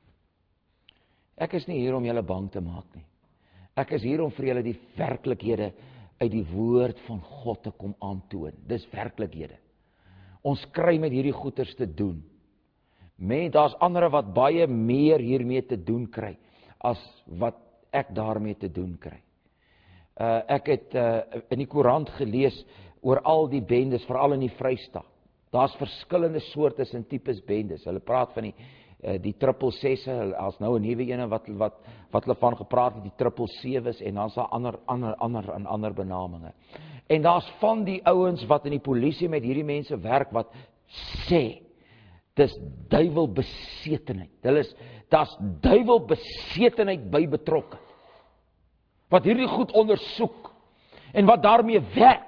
Ek is nie hier om julle bang te maak nie. Ek is hier om vir julle die werklikhede uit die woord van God te kom aantoon. Dis werklikhede. Ons kry met hierdie goeters te doen. Men, daar's ander wat baie meer hiermee te doen kry, as wat ek daarmee te doen kry. Uh, ek het uh, in die koerant gelees oor al die bendes, veral in die Vrystaat. Daar's verskillende soortes en tipes bendes. Hulle praat van die die triple sesse, as nou 'n nuwe ene wat wat wat hulle van gepraat het, die triple sewes, en dan is daar ander ander ander en ander benaminge. En daar's van die ouens wat in die polisie met hierdie mense werk, wat sê, dis duiwelbesetenheid. Hulle is, daar's duiwelbesetenheid by betrokke. Wat hierdie goed ondersoek, en wat daarmee werk.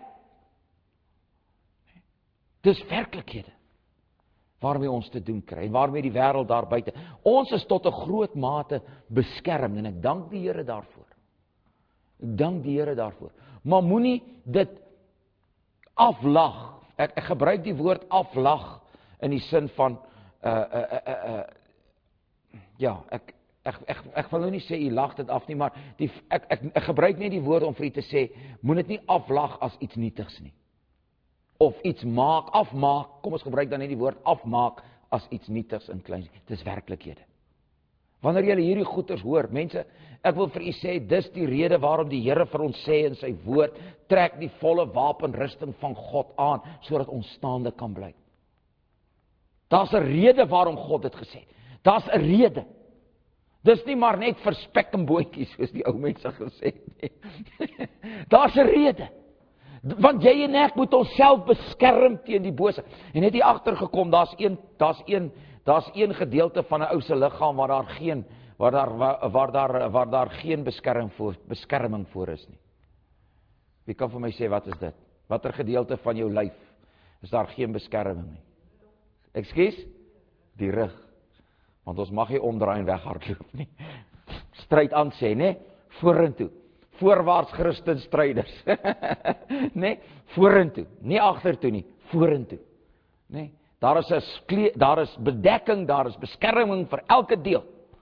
Dis werklikhede, waarmee ons te doen kry, en waarmee die wêreld daar buite. Ons is tot 'n groot mate beskerm, en ek dank die Here daarvoor. Ek dank die Here daarvoor. Maar moenie dit aflag. Ek, ek gebruik die woord aflag in die sin van uh, uh, uh, uh, uh, ja, ek ek ek ek wil nou nie sê jy lag dit af nie, maar die ek ek, ek gebruik net die woord om vir u te sê, moet dit nie aflag as iets nietigs nie. Of iets maak, afmaak, kom ons gebruik dan net die woord afmaak as iets nietigs en kleins. Dis werklikhede. Wanneer jy hierdie goeters hoor, mense, ek wil vir u sê, dis die rede waarom die Here vir ons sê in sy woord, trek die volle wapenrusting van God aan, sodat ons staande kan bly. Daar's 'n rede waarom God dit gesê het. Daar's 'n rede. Dis nie maar net vir spek en bootjies, soos die ou mense gesê het nie. Daar's 'n rede. Want jy en ek moet onsself beskerm teen die bose. En het jy agtergekom, daar's een, daar's een, daar's een gedeelte van 'n ou se liggaam waar daar geen, waar daar, waar, waar daar, waar daar geen beskerming voor, beskerming voor is nie. Wie kan vir my sê, wat is dit? Watter gedeelte van jou lyf is daar geen beskerming nie? Ekskuus? Die rug. Want ons mag nie omdraai en weghardloop nie. Stryd aan sê, né? Vorentoe. Voorwaarts Christen stryders. né? Vorentoe. Nie agtertoe nie, vorentoe. né? Daar is 'n daar is bedekking, daar is beskerming vir elke deel.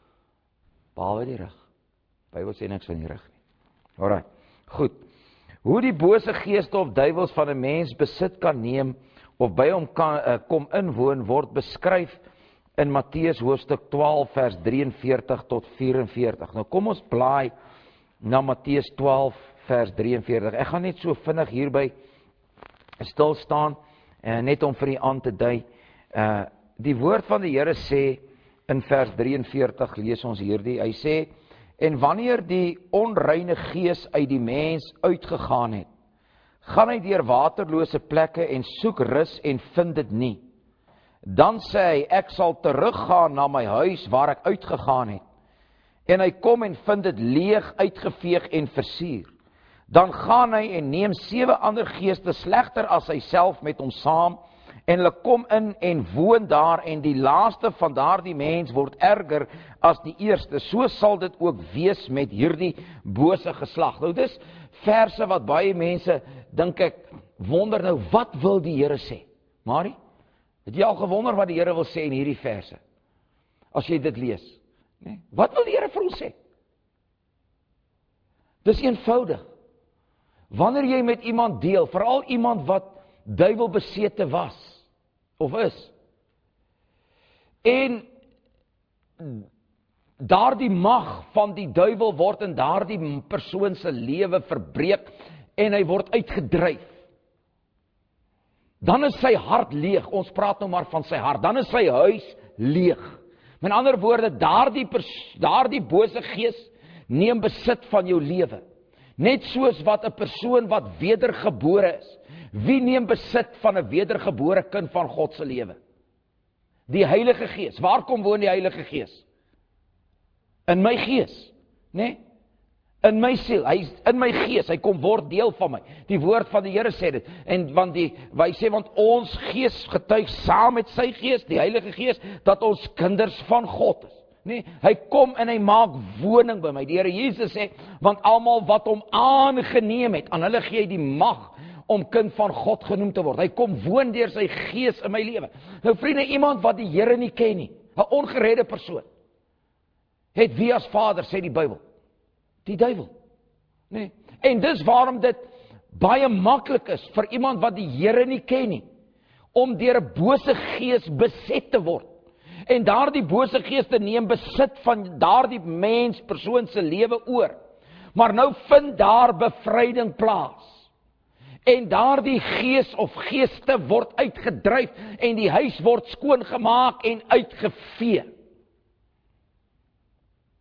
Behalwe die rug. Die Bybel sê niks van die rug nie. Alraai. Goed. Hoe die bose geeste of duiwels van 'n mens besit kan neem of by hom kan uh, kom inwoon word beskryf in Matteus hoofstuk twaalf vers drieënveertig tot vyf-en-veertig. Nou kom ons blaai na Matteus twaalf vers drieënveertig. Ek gaan net so vinnig hierby stil staan uh, net om vir u aan te dui. Uh, die woord van die Here sê in vers drieënveertig, lees ons hierdie. Hy sê: en wanneer die onreine gees uit die mens uitgegaan het, gaan hy deur waterlose plekke en soek rus en vind dit nie. Dan sê hy, ek sal teruggaan na my huis waar ek uitgegaan het. En hy kom en vind dit leeg, uitgeveeg en versuur. Dan gaan hy en neem sewe ander geeste slegter as hy self met hom saam, en hulle kom in en woon daar, en die laaste van daardie mens word erger as die eerste. So sal dit ook wees met hierdie bose geslag. Nou dis verse wat baie mense, dink ek, wonder nou, wat wil die Here sê? Marie, het jy al gewonder wat die Here wil sê in hierdie verse? As jy dit lees. Nee? Wat wil die Here vir ons sê? Dis eenvoudig. Wanneer jy met iemand deel, veral iemand wat duiwelbesete was, of is, en daardie mag van die duiwel word in daardie persoon se lewe verbreek, en hy word uitgedryf, dan is sy hart leeg. Ons praat nou maar van sy hart. Dan is sy huis leeg. Met ander woorde, daardie, daardie bose gees neem besit van jou lewe. Net soos wat 'n persoon wat wedergebore is. Wie neem besit van 'n wedergebore kind van God se lewe? Die Heilige Gees. Waar kom woon die Heilige Gees? In my gees, né? Nee? In my siel, hy is in my gees, hy kom word deel van my. Die woord van die Here sê dit. En want die, hy sê, want ons gees getuig saam met sy gees, die Heilige Gees, dat ons kinders van God is. Nee, hy kom en hy maak woning by my. Die Here Jesus sê, want almal wat hom aangeneem het, aan hulle gee hy die mag om kind van God genoem te word. Hy kom woon deur sy gees in my lewe. Nou vriende, iemand wat die Here nie ken nie, 'n ongeredde persoon, het wie as vader, sê die Bybel? Die duiwel. Nee. En dis waarom dit baie maklik is vir iemand wat die Here nie ken nie, om deur 'n bose gees beset te word. En daardie bose geeste neem besit van daardie mens, persoon se lewe oor. Maar nou vind daar bevryding plaas. En daardie gees of geeste word uitgedryf en die huis word skoongemaak en uitgevee.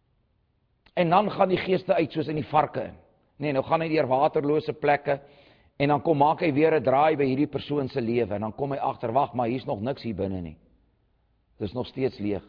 En dan gaan die geeste uit soos in die varke in. Nee, nou gaan hy deur waterlose plekke En dan kom maak hy weer 'n draai by hierdie persoon se lewe en dan kom hy agter, wag, maar hier's nog niks hier binne nie. Dis nog steeds leeg.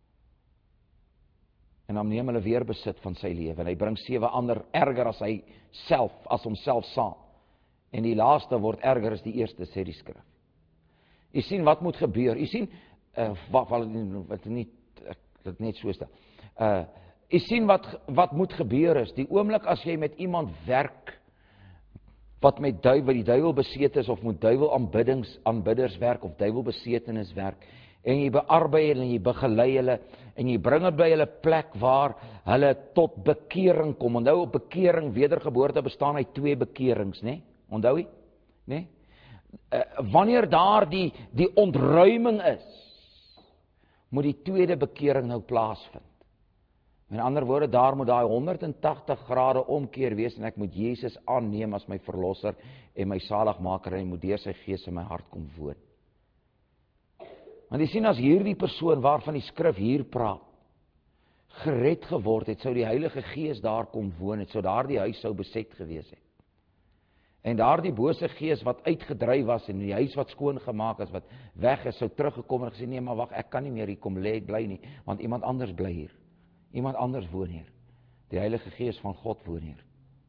En dan neem hulle weer besit van sy lewe en hy bring sewe ander erger as hy self, as homself saam. En die laaste word erger as die eerste, sê die skrif. U sien wat moet gebeur. U sien uh, wat wat nie ek dit net so stel. Uh u sien wat wat moet gebeur is, die oomblik as jy met iemand werk wat met duiwel, die duiwel besete is of met duiwel aanbiddings, aanbidders werk of duiwel besetenis werk en jy bearbei hulle en jy begelei hulle en jy bring hulle by hulle plek waar hulle tot bekering kom. Onthou, op bekering, wedergeboorte bestaan uit twee bekerings, né? Onthou jy? Né? Uh, wanneer daar die, die ontruiming is, moet die tweede bekering nou plaasvind. Met ander woorde, daar moet daai honderd en tagtig grade omkeer wees en ek moet Jesus aanneem as my verlosser en my saligmaker en hy moet deur sy gees in my hart kom woon. Want jy sien, as hierdie persoon waarvan die skrif hier praat, gered geword het, sou die Heilige Gees daar kom woon het, sou daar die huis sou beset gewees het. En daar die bose gees wat uitgedryf was en die huis wat skoon gemaak is, wat weg is, sou teruggekom en gesê, nee, maar wag, ek kan nie meer hier kom lê, bly nie, want iemand anders bly hier. Iemand anders woon hier. Die Heilige Gees van God woon hier.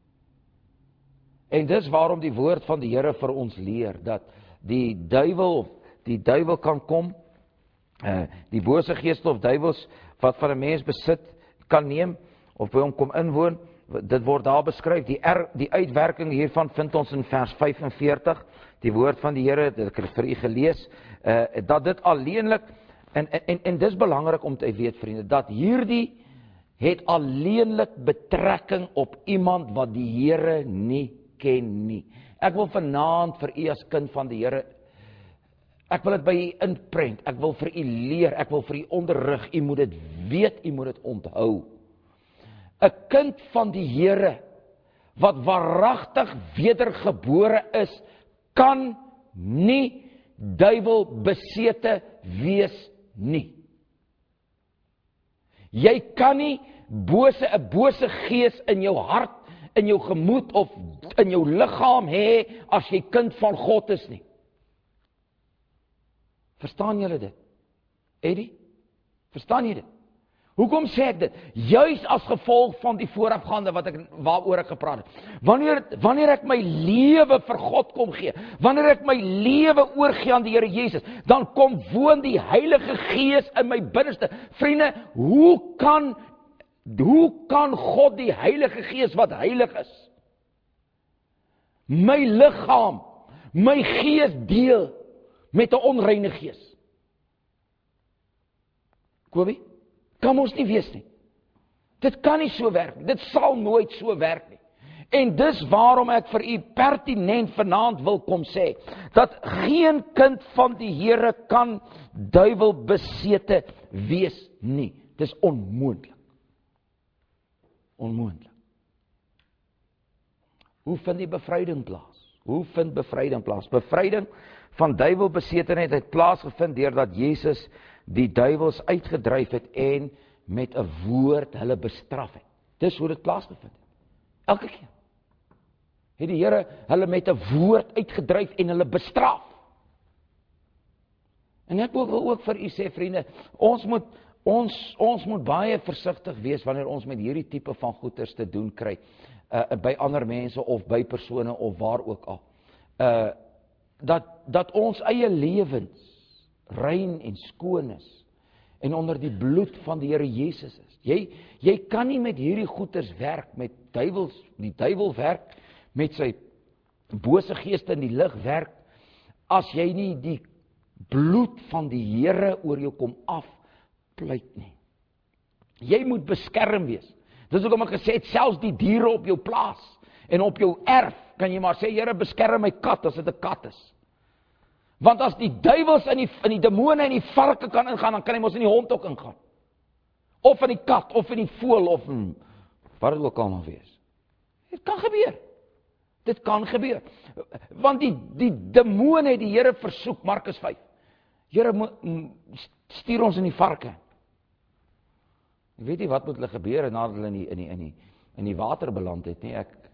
En dis waarom die woord van die Here vir ons leer, dat die duiwel, die duiwel kan kom, uh, die bose geeste of duiwels, wat van 'n mens besit, kan neem, of by hom kom inwoon, dit word daar beskryf, die, er, die uitwerking hiervan vind ons in vers vyfenveertig, die woord van die Here, dit ek het vir u gelees, uh, dat dit alleenlik, en, en, en dis belangrik om te weet, vriende, dat hierdie het alleenlik betrekking op iemand wat die Here nie ken nie. Ek wil vanaand vir u as kind van die Here, ek wil dit by u inprent, ek wil vir u leer, ek wil vir u onderrig, u moet dit weet, u moet dit onthou. 'n Kind van die Here, wat waaragtig wedergebore is, kan nie duiwel besete wees nie. Jy kan nie bose, 'n bose gees in jou hart, in jou gemoed of in jou liggaam hê as jy kind van God is nie. Verstaan julle dit? Eddie? Verstaan jy dit? Hoekom sê ek dit? Juis as gevolg van die voorafgaande wat ek waaroor ek gepraat het. Wanneer wanneer ek my lewe vir God kom gee, wanneer ek my lewe oorgee aan die Here Jesus, dan kom woon die Heilige Gees in my binneste. Vriende, hoe kan hoe kan God die Heilige Gees wat heilig is, my liggaam, my gees deel met 'n onreine gees? Kobie? Kan ons nie wees nie. Dit kan nie so werk nie. Dit sal nooit so werk nie. En dis waarom ek vir u pertinent vanaand wil kom sê, dat geen kind van die Here kan duiwel besete wees nie. Dis onmoontlik. Onmoontlik. Hoe vind die bevryding plaas? Hoe vind bevryding plaas? Bevryding van duiwelbesetenheid het plaasgevind deurdat Jesus die duiwels uitgedryf het en met 'n woord hulle bestraf het. Dis hoe dit plaasgevind het. Elke keer het die Here hulle met 'n woord uitgedryf en hulle bestraf. En ek wil ook vir u sê, vriende, ons moet ons ons moet baie versigtig wees wanneer ons met hierdie tipe van goeters te doen kry, uh, by ander mense of by persone of waar ook al. Uh dat dat ons eie lewens rein en skoon is en onder die bloed van die Here Jesus is. Jy jy kan nie met hierdie goeters werk, met duiwels, die duiwel werk met sy bose geeste in die lig werk, as jy nie die bloed van die Here oor jou kom afpleit nie. Jy moet beskerm wees. Dis hoekom ek gesê het, selfs die diere op jou plaas en op jou erf, kan jy maar sê, Here, beskerm my kat as dit 'n kat is. Want as die duiwels in die, in die demone en die varke kan ingaan, dan kan hy mos in die hond ook ingaan. Of in die kat, of in die voël, of in, wat het ook al maar wees. Dit kan gebeur. Dit kan gebeur. Want die, die demone het die Here versoek, Markus vyf. Here, stuur ons in die varke. Ek weet nie wat moet hulle gebeur nadat hulle in die, in die, in die, in die water beland het nie. Ek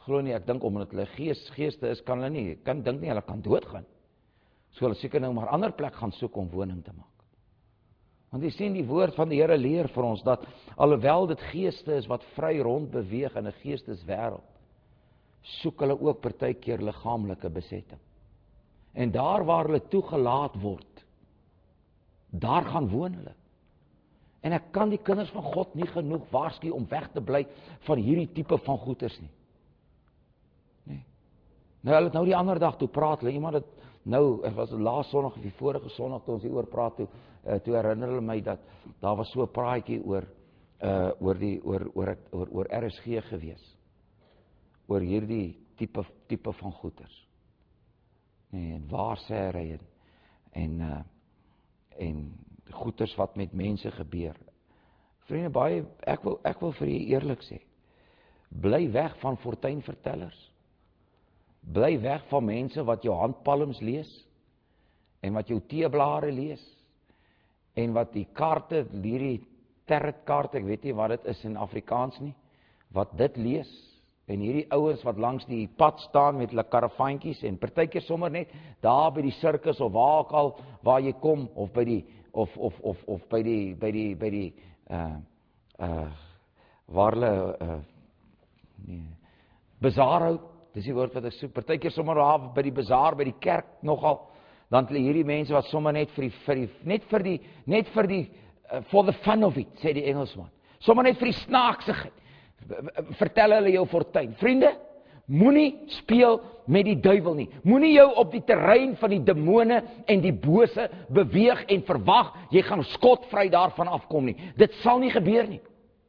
Glo nie, ek dink omdat hulle gees, geeste is, kan hulle nie, ek kan dink nie, hulle kan doodgaan. So hulle seker nou maar ander plek gaan soek om woning te maak. Want jy sien, die woord van die Here leer vir ons, dat alhoewel dit geeste is wat vry rond beweeg in 'n geesteswêreld, soek hulle ook partykeer liggaamlike besetting. En daar waar hulle toegelaat word, daar gaan woon hulle. En ek kan die kinders van God nie genoeg waarsku om weg te bly van hierdie tipe van goeters nie. Nee. Nou, hulle het nou die ander dag toe praat, hulle, iemand het nou, het was laas Sondag, die vorige Sondag, toe ons hieroor praat, toe, uh, toe herinner hulle my dat, daar was so 'n praatjie oor, uh, oor die, oor, oor, oor, oor R S G gewees, oor hierdie tipe, tipe van goeters. Nee, en waarsêry en, en, uh, en goeters wat met mense gebeur. Vriende, baie, ek wil, ek wil vir julle eerlik sê, bly weg van fortuinvertellers, bly weg van mense wat jou handpalms lees, en wat jou teeblare lees, en wat die kaarte, hierdie tarotkaarte, ek weet nie wat dit is in Afrikaans nie, wat dit lees, en hierdie ouens wat langs die pad staan met hulle karavantjies, en partykeer sommer net, daar by die sirkus, of waar ook al, waar jy kom, of by die, of, of, of, of by die, by die, by die, uh, uh, waar hulle, uh, nee, bazaar hou, dis die woord wat ek soek, partykeer sommer daar by die bazaar, by die kerk nogal, dan hulle hierdie mense wat sommer net vir die, vir die net vir die, net vir die, uh, for the fun of it, sê die Engelsman, sommer net vir die snaaksigheid, vertel hulle jou fortuin. Vriende, moenie speel met die duiwel nie. Moenie jou op die terrein van die demone en die bose beweeg en verwag, jy gaan skotvry daarvan afkom nie. Dit sal nie gebeur nie.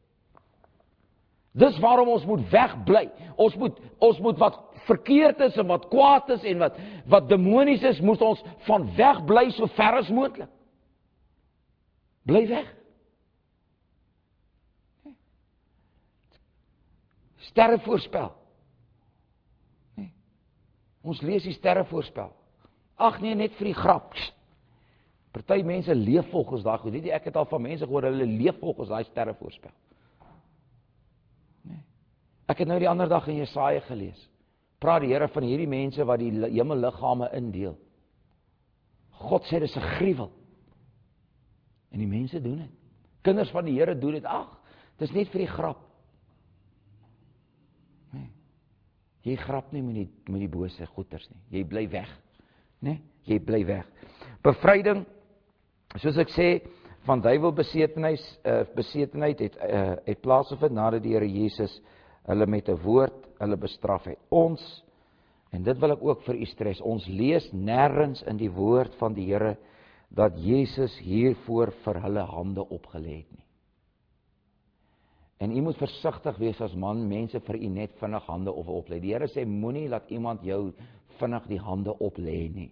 Dis waarom ons moet wegbly. Ons moet, ons moet wat verkeerd is en wat kwaad is en wat, wat demonies is, moet ons van wegbly so ver as moontlik. Bly weg. Sterre voorspel. Nee. Ons lees die sterre voorspel. Ag nee, net vir die grap. Party mense leef volgens daai goed. Weet jy, ek het al van mense gehoor, hulle leef volgens daai sterre voorspel. Nee. Ek het nou die ander dag in Jesaja gelees. Praat die Here van hierdie mense wat die hemelliggame indeel. God sê dis 'n gruwel. En die mense doen dit. Kinders van die Here doen dit. Ag, dis net vir die grap. Nee. Jy grap nie met die, met die bose goeters nie. Jy bly weg. Nee, jy bly weg. Bevryding, soos ek sê, van duiwelbesetenheid, uh, besetenheid het, uh, het plaasgevind nadat die Here Jesus hulle met 'n woord, hulle bestraf het. Ons, en dit wil ek ook vir u stres, ons lees nêrens in die woord van die Here dat Jesus hiervoor vir hulle hande opgelê het nie. En u moet versigtig wees as man, mense vir u net vinnig hande of oplê. Die Here sê, moenie laat iemand jou vinnig die hande oplê nie.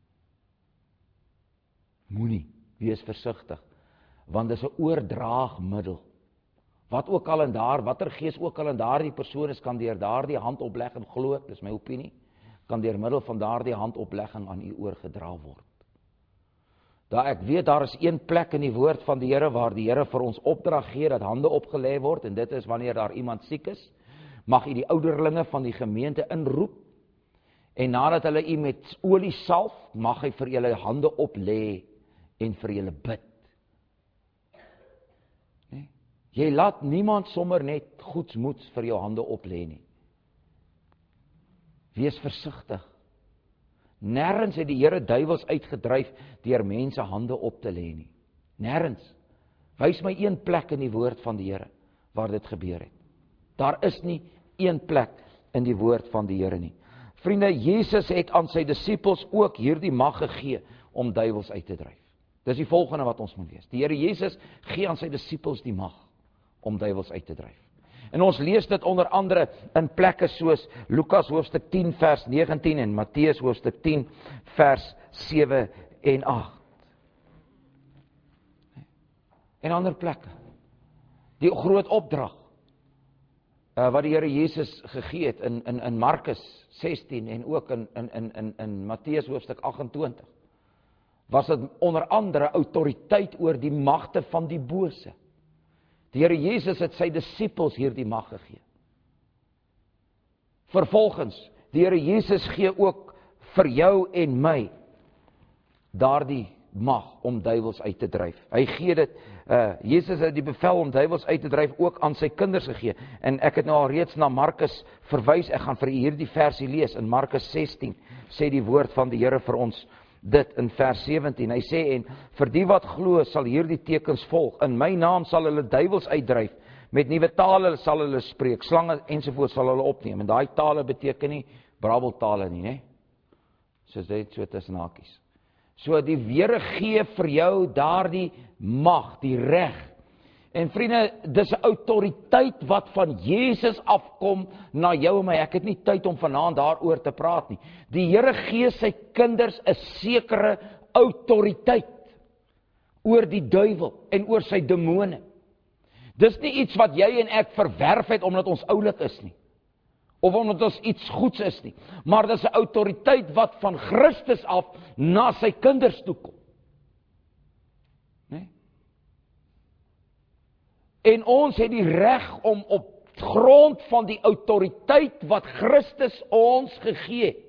Moenie, wees versigtig, want dis 'n oordraagmiddel. Wat ook al in daar, watter gees ook al in daardie persoon is, kan deur daardie handoplegging, glo ek, dis my opinie, kan deur middel van daardie handoplegging aan u oorgedra word. Daar ek weet daar is een plek in die woord van die Here waar die Here vir ons opdrag gee dat hande opgelê word, en dit is wanneer daar iemand siek is, mag u die ouderlinge van die gemeente inroep, en nadat hulle u met olie salf, mag hy vir julle hande oplê en vir julle bid. Nee? Jy laat niemand sommer net goedsmoeds vir jou hande oplê nie. Wees versigtig. Nêrens het die Here duiwels uitgedryf deur mense hande op te lê nie. Nêrens. Wys my een plek in die woord van die Here waar dit gebeur het. Daar is nie een plek in die woord van die Here nie. Vriende, Jesus het aan sy disippels ook hierdie mag gegee om duiwels uit te dryf. Dis die volgende wat ons moet lees. Die Here Jesus gee aan sy disippels die mag om duiwels uit te dryf. En ons lees dit onder andere in plekke soos Lukas hoofstuk tien vers negentien en Matteus hoofstuk tien vers sewe en agt. En ander plekke. Die groot opdrag uh, wat die Here Jesus gegee het in in in Markus sestien en ook in in in in in Matteus hoofstuk agt-en-twintig. Was dit onder andere autoriteit oor die magte van die bose. Die Here Jesus het sy disippels hierdie mag gegee. Vervolgens, die Here Jesus gee ook vir jou en my daardie mag om duiwels uit te dryf. Hy gee dit, uh, Jesus het die bevel om duiwels uit te dryf ook aan sy kinders gegee. En ek het nou al reeds na Markus verwys, ek gaan vir u hierdie versie lees. In Markus sestien sê die woord van die Here vir ons dit in vers sewentien. Hy sê, en vir die wat glo sal hierdie tekens volg. In my naam sal hulle duiwels uitdryf. Met nuwe tale sal hulle spreek, slange ensovoorts sal hulle opneem. En daai tale beteken nie brabbeltale nie, né? Soos dit so tussen hakies. So die Here gee vir jou daardie mag, die reg. En vriende, dis 'n autoriteit wat van Jesus afkom na jou en my. Ek het nie tyd om vanaand daaroor te praat nie. Die Here gee sy kinders 'n sekere autoriteit oor die duiwel en oor sy demone. Dis nie iets wat jy en ek verwerf het omdat ons oulik is nie, of omdat ons iets goeds is nie, maar dis 'n autoriteit wat van Christus af na sy kinders toe kom. Nee? En ons het die reg om op grond van die autoriteit wat Christus ons gegee het,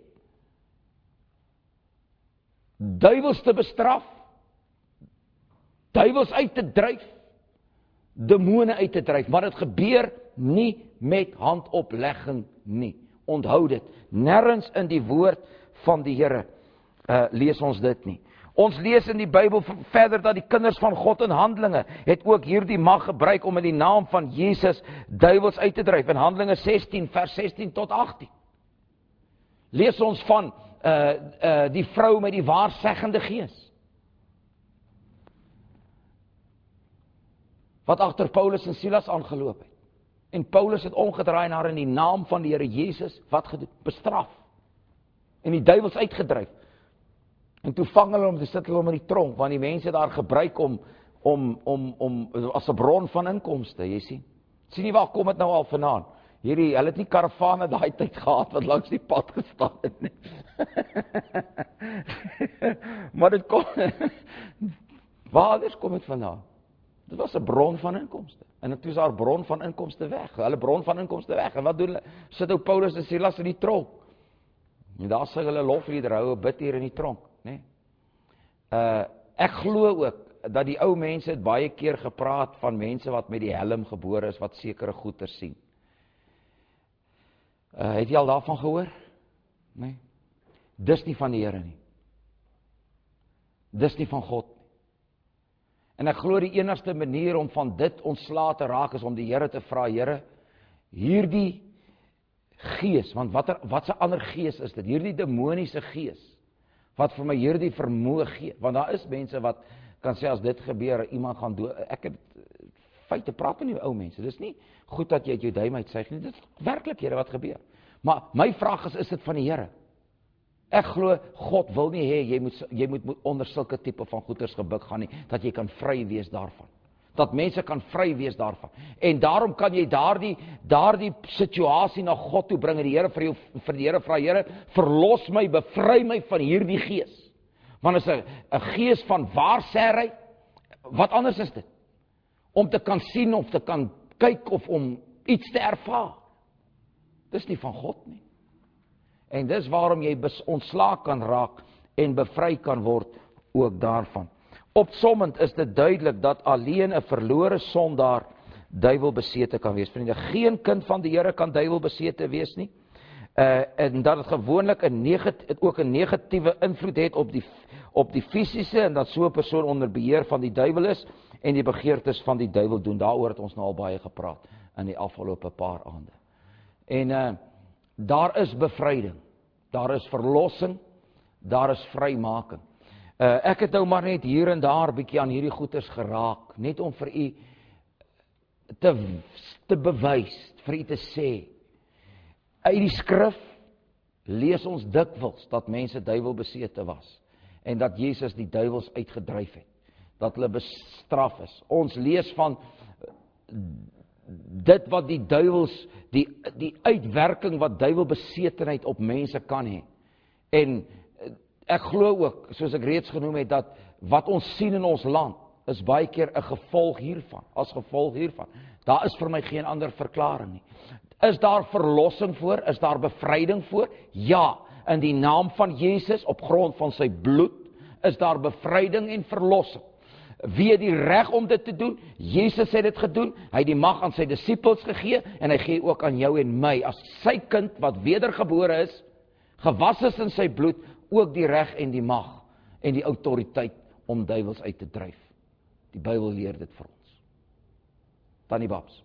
duiwels te bestraf, duiwels uit te dryf, demone uit te dryf, maar dit gebeur nie met handoplegging nie. Onthou dit, nêrens in die woord van die Here uh, lees ons dit nie. Ons lees in die Bybel verder dat die kinders van God in Handelinge het ook hierdie mag gebruik om in die naam van Jesus duiwels uit te dryf. In Handelinge sestien vers sestien tot agttien. Lees ons van uh, uh, die vrou met die waarseggende gees, wat agter Paulus en Silas aangeloop het. En Paulus het omgedraai en haar in die naam van die Here Jesus, wat gedoen? Bestraf. En die duiwels uitgedryf. En toe vang hulle om, te sit hulle om in die tronk, want die mense daar gebruik om, om, om, om as 'n bron van inkomste, jy sien. Sien nie waar kom dit nou al vandaan? Hierdie, hulle het nie karavane daai tyd gehad wat langs die pad gestaan het nie. Maar dit kom, waar is kom dit vandaan? Dit was 'n bron van inkomste. En toe is haar bron van inkomste weg. Hulle bron van inkomste weg. En wat doen hulle? Sit ou Paulus en Silas in die tronk. En daar sê hulle lofliedere, hou 'n bid hier in die tronk, né? Nee? Uh ek glo ook dat die ou mense het baie keer gepraat van mense wat met die helm gebore is, wat sekere goeie sien. Uh het jy al daarvan gehoor? Nee. Dis nie van die Here nie. Dis nie van God. En ek glo die enigste manier om van dit ontslae te raak is om die Here te vra, Here, hierdie gees, want wat er, wat 'n ander gees is dit? Hierdie demoniese gees wat vir my hierdie vermoë gee. Want daar is mense wat kan sê as dit gebeur, iemand gaan dood. Ek het feite praat met die ou mense. Dis nie goed dat jy uit jou duim uitsuig nie. Dit is werklikhede wat gebeur. Maar my vraag is, is dit van die Here? Ek glo God wil nie hê jy moet jy moet, moet onder sulke tipe van goeters gebuk gaan nie, dat jy kan vry wees daarvan. Dat mense kan vry wees daarvan. En daarom kan jy daardie daardie situasie na God toe bring en die Here vir jou vir die Here vra, Here, verlos my, bevry my van hierdie gees. Want is 'n 'n gees van waarsêry. Wat anders is dit? Om te kan sien of te kan kyk of om iets te ervaar. Dis nie van God nie. En dis waarom jy ontslae kan raak en bevry kan word ook daarvan. Opsommend is dit duidelik dat alleen 'n verlore sondaar duiwelbesete kan wees. Vriende, geen kind van die Here kan duiwelbesete wees nie. Uh, en dat het gewoonlik 'n negat, ook 'n negatiewe invloed het op die op die fisiese en dat so 'n persoon onder beheer van die duiwel is en die begeertes van die duiwel doen. Daaroor het ons nou al baie gepraat in die afgelope paar aande. En uh, daar is bevryding, daar is verlossing, daar is vrymaking. Uh, ek het nou maar net hier en daar bietjie aan hierdie goeters geraak, net om vir u te, te bewys, vir u te sê. Uit die skrif lees ons dikwels dat mense duiwelbesete was en dat Jesus die duiwels uitgedryf het, dat hulle bestraf is. Ons lees van dit wat die duiwels, die, die uitwerking wat duiwelbesetenheid op mense kan hê. En ek glo ook, soos ek reeds genoem het, dat wat ons sien in ons land, is baie keer 'n gevolg hiervan, as gevolg hiervan. Daar is vir my geen ander verklaring nie. Is daar verlossing voor? Is daar bevryding voor? Ja, in die naam van Jesus, op grond van sy bloed, is daar bevryding en verlossing. Wie het die reg om dit te doen? Jesus het dit gedoen, hy het die mag aan sy disippels gegee, en hy gee ook aan jou en my, as sy kind wat wedergebore is, gewas is in sy bloed, ook die reg en die mag, en die autoriteit om duiwels uit te dryf. Die Bybel leer dit vir ons. Tannie Babs.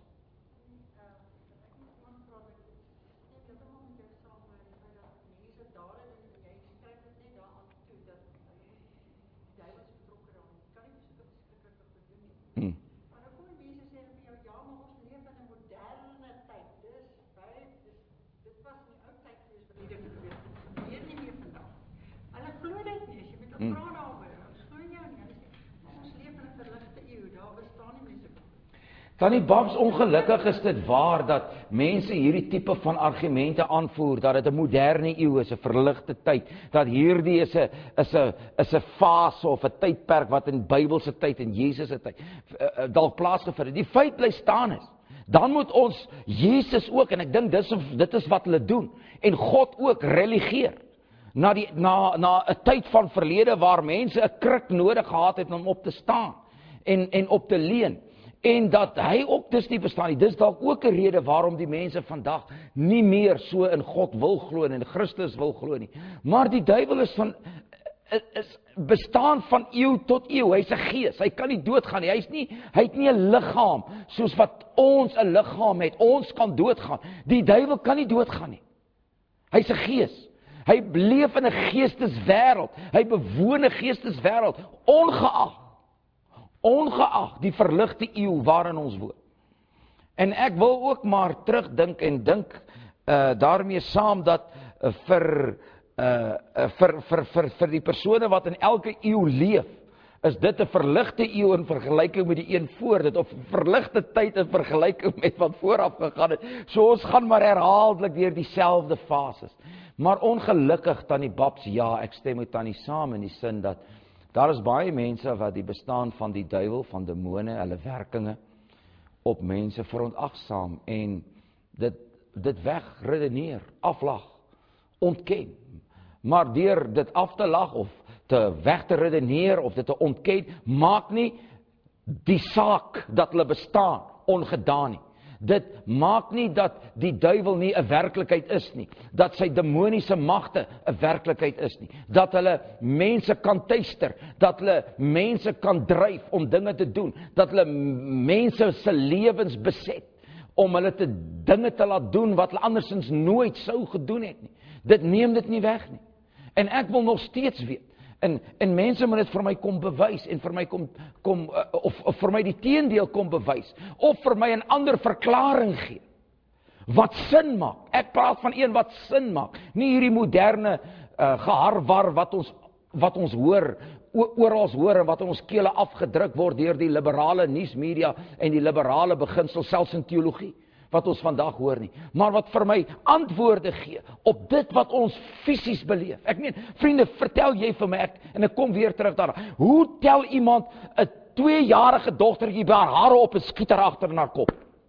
Hmm. Maar dan kom mense sê vir jou, ja, maar ons leef in 'n moderne tyd. Dis baie dis dit was in die ou tyd gewees wat dit gebeur. Hier nie meer vandag. Hulle glo dit nie. Jy moet Hmm. praat daaroor. Ons glo jou nie. Hulle sê, maar ons leef in 'n verligte eeu. Daar bestaan nie mense. Tannie Babs, ongelukkig is dit waar dat mense hierdie tipe van argumente aanvoer, dat dit 'n moderne eeu is, 'n verligte tyd, dat hierdie is 'n is 'n is 'n fase of 'n tydperk wat in Bybelse tyd en Jesus se tyd dalk plaasgevind het. Die feit bly staan is, dan moet ons Jesus ook, en ek dink dis dit is wat hulle doen, en God ook religeer. Na die na na 'n tyd van verlede waar mense 'n kruk nodig gehad het om op te staan en en op te leun. En dat hy ook dis nie bestaan nie. Dis dalk ook 'n rede waarom die mense vandag nie meer so in God wil glo en in Christus wil glo nie. Maar die duiwel is van is bestaan van eeu tot eeu. Hy's 'n gees. Hy kan nie doodgaan nie. Hy's nie hy het nie 'n liggaam soos wat ons 'n liggaam het. Ons kan doodgaan. Die duiwel kan nie doodgaan nie. Hy's 'n gees. Hy leef in 'n geesteswêreld. Hy bewoon 'n geesteswêreld ongeag ongeag die verligte eeu waarin ons woon. En ek wil ook maar terugdink en dink uh, daarmee saam dat uh, vir, uh, uh, vir, vir, vir, vir die persone wat in elke eeu leef, is dit 'n verligte eeu in vergelyking met die een voor dit, of verligte tyd in vergelyking met wat vooraf gegaan het. So ons gaan maar herhaaldelik deur dieselfde fases. Maar ongelukkig, Tannie Babs, ja, ek stem met Tannie saam in die sin dat daar is baie mense wat die bestaan van die duiwel, van demone, hulle werkinge op mense verontagsaam en dit dit wegredeneer, aflag, ontken. Maar deur dit af te lag of te weg te redeneer of dit te ontken, maak nie die saak dat hulle bestaan ongedaan nie. Dit maak nie dat die duiwel nie 'n werklikheid is nie, dat sy demoniese magte 'n werklikheid is nie, dat hulle mense kan tuister, dat hulle mense kan dryf om dinge te doen, dat hulle mense se lewens beset, om hulle te dinge te laat doen wat hulle andersins nooit sou gedoen het nie. Dit neem dit nie weg nie. En ek wil nog steeds weet, En, en mense moet dit vir my kom bewys, en vir my kom, kom of, of vir my die teendeel kom bewys, of vir my 'n ander verklaring gee, wat sin maak. Ek praat van een wat sin maak, nie hierdie moderne uh, geharwar wat ons, wat ons hoor, oral hoor, en wat in ons kele afgedruk word deur die liberale nuusmedia en die liberale beginsel, selfs in teologie, wat ons vandag hoor nie, maar wat vir my antwoorde gee op dit wat ons fisies beleef. Ek meen, vriende, vertel jy vir my, ek, en ek kom weer terug daar, hoe tel iemand 'n tweejarige dogtertjie by haar hare op en skiet haar agter in haar kop?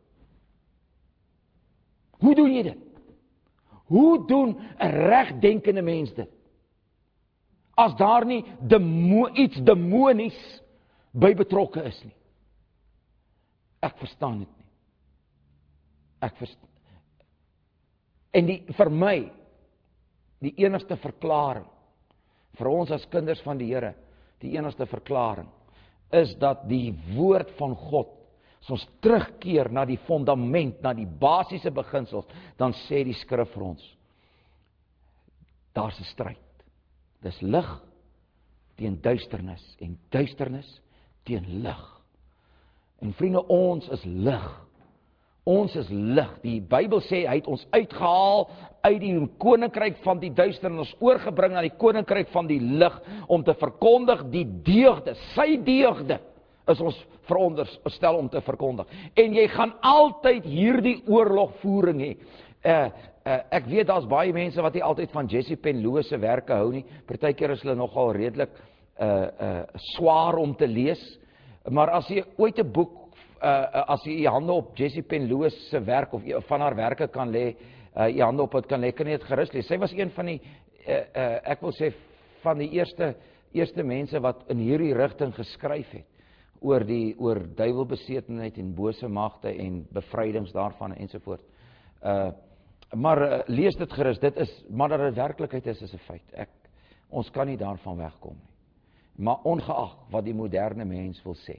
Hoe doen jy dit? Hoe doen 'n regdenkende mens dit? As daar nie demo, iets demonies by betrokke is nie. Ek verstaan dit nie. Ek verstaan. En die, vir my, die enigste verklaring, vir ons as kinders van die Here, die enigste verklaring, is dat die woord van God, as ons terugkeer na die fundament, na die basiese beginsels, dan sê die skrif vir ons, daar's 'n stryd. Dis lig teen duisternis, en duisternis teen lig. En vriende, ons is lig. Ons is lig. Die Bybel sê, hy het ons uitgehaal uit die koninkryk van die duisternis, oorgebring na die koninkryk van die lig, om te verkondig die deugde, sy deugde, is ons veronderstel om te verkondig. En jy gaan altyd hierdie oorlogvoering hê. Uh, uh, ek weet, daar's baie mense wat nie altyd van Jessie Penloe se werke hou nie. Partykeer is hulle nogal redelik uh, uh, swaar om te lees. Maar as jy ooit 'n boek uh, as jy jy hande op Jessie Penn Lewis se werk, of van haar werke kan lê, uh, jy hande op het kan lê, kan jy dit gerus lees. Sy was een van die, uh, uh, ek wil sê, van die eerste, eerste mense wat in hierdie rigting geskryf het, oor die, oor duiwelbesetenheid en bose magte en bevrydings daarvan ensovoort. Uh, maar uh, lees dit gerus, dit is, maar dat dit werklikheid is, is 'n feit. Ek, ons kan nie daarvan wegkom nie. Maar ongeag wat die moderne mens wil sê.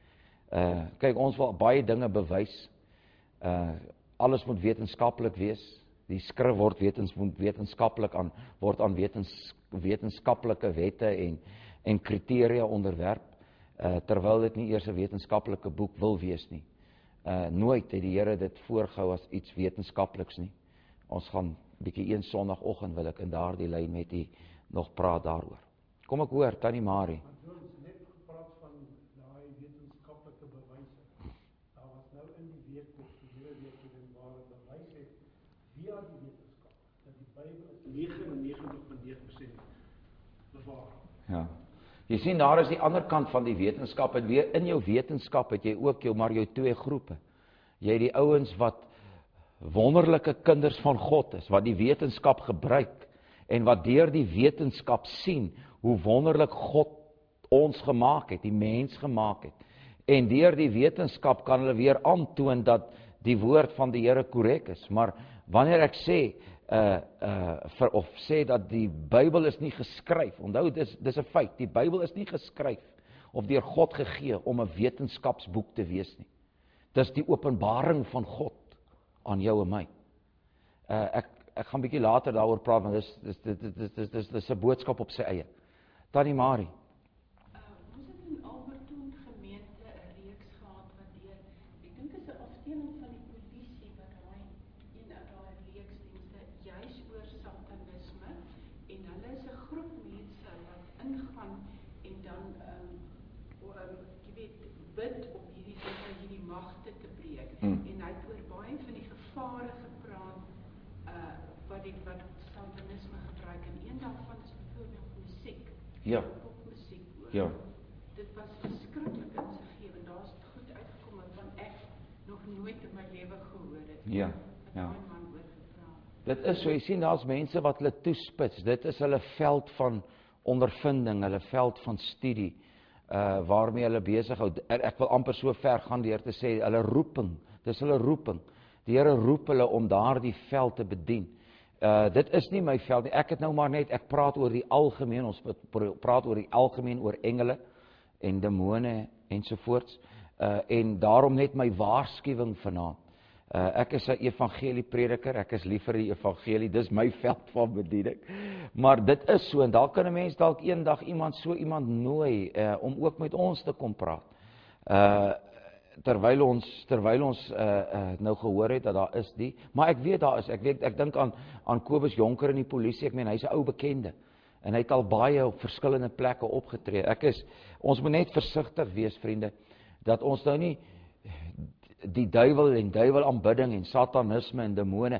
Uh, kyk, ons wil baie dinge bewys. Uh, alles moet wetenskaplik wees. Die skrif word wetens, wetenskaplik aan, word aan wetens, wetenskaplike wette en, en kriteria onderwerp, uh, terwyl dit nie eers 'n wetenskaplike boek wil wees nie. Uh, nooit het die Here dit voorgehou as iets wetenskapliks nie. Ons gaan bietjie een Sondagoggend wil ek in daardie lyn met u nog praat daaroor. Kom ek hoor, Tannie Marie. Want ons net gepraat van daai wetenskaplike bewyse. Daar was nou in die week of die hele week in waar hulle bewys het via die wetenskap dat die Bybel is negenennegentig komma nege persent bewaar. Ja. Jy sien, daar is die ander kant van die wetenskap, en weer in jou wetenskap het jy ook jou, maar jou twee groepe. Jy het die ouens wat wonderlike kinders van God is, wat die wetenskap gebruik, en wat deur die wetenskap sien, hoe wonderlik God ons gemaak het, die mens gemaak het. En deur die wetenskap kan hulle weer aantoon dat die woord van die Here korrek is. Maar wanneer ek sê, uh, uh, vir, of sê dat die Bybel is nie geskryf, onthou, dis, dis 'n feit, die Bybel is nie geskryf, of deur God gegee, om 'n wetenskapsboek te wees nie. Dis die openbaring van God aan jou en my. Uh, ek, ek gaan bietjie later daaroor praat, want dis, dis, dis, dis, dis, dis, dis 'n boodskap op sy eie. Tannie Marie. Uh, ons het in Alberton gemeente 'n reeks gehad wat deur, ek dink is 'n afdeling van die polisie wat daai een uit daai reeksdienste juis oor satanisme, en hulle is 'n groep mense wat ingaan en dan um, um, jy weet, bid op hierdie dinge, hierdie magte te breek. Hmm. En hy het oor baie van die gevare gepraat uh, wat die wat satanisme gebruik, en een daarvan is byvoorbeeld musiek. Ja. Popmusiek hoor. Ja. Dit was verskriklik insiggewend. Daar is goed uitgekom waarvan ek nog nooit in my lewe gehoor het. Ja, Wat ja. daai man oor gepraat. Dit is so, jy sien, daar's mense wat hulle toespits, dit is hulle veld van ondervinding, hulle veld van studie, uh, waarmee hulle besig hou. Ek wil amper so ver gaan deur te sê, hulle roeping, dis hulle roeping. Die Here roep hulle om daardie veld te bedien. Uh, dit is nie my veld nie, ek het nou maar net, ek praat oor die algemeen, ons praat oor die algemeen, oor engele en demone ensovoorts, uh, en daarom net my waarskuwing vanaand. Uh, ek is 'n evangelieprediker, ek is lief vir die evangelie, dis my veld van bediening, maar dit is so, en daar kan 'n mens dalk eendag iemand so iemand nooi, uh, om ook met ons te kom praat. Uh, terwyl ons terwyl ons uh, uh, nou gehoor het dat daar is die, maar ek weet daar is, ek weet ek dink aan aan Kobus Jonker in die polisie, ek meen hy's 'n ou bekende en hy het al baie op verskillende plekke opgetree. Ek is ons moet net versigtig wees, vriende, dat ons nou nie die duiwel en duiwelaanbidding en satanisme en demone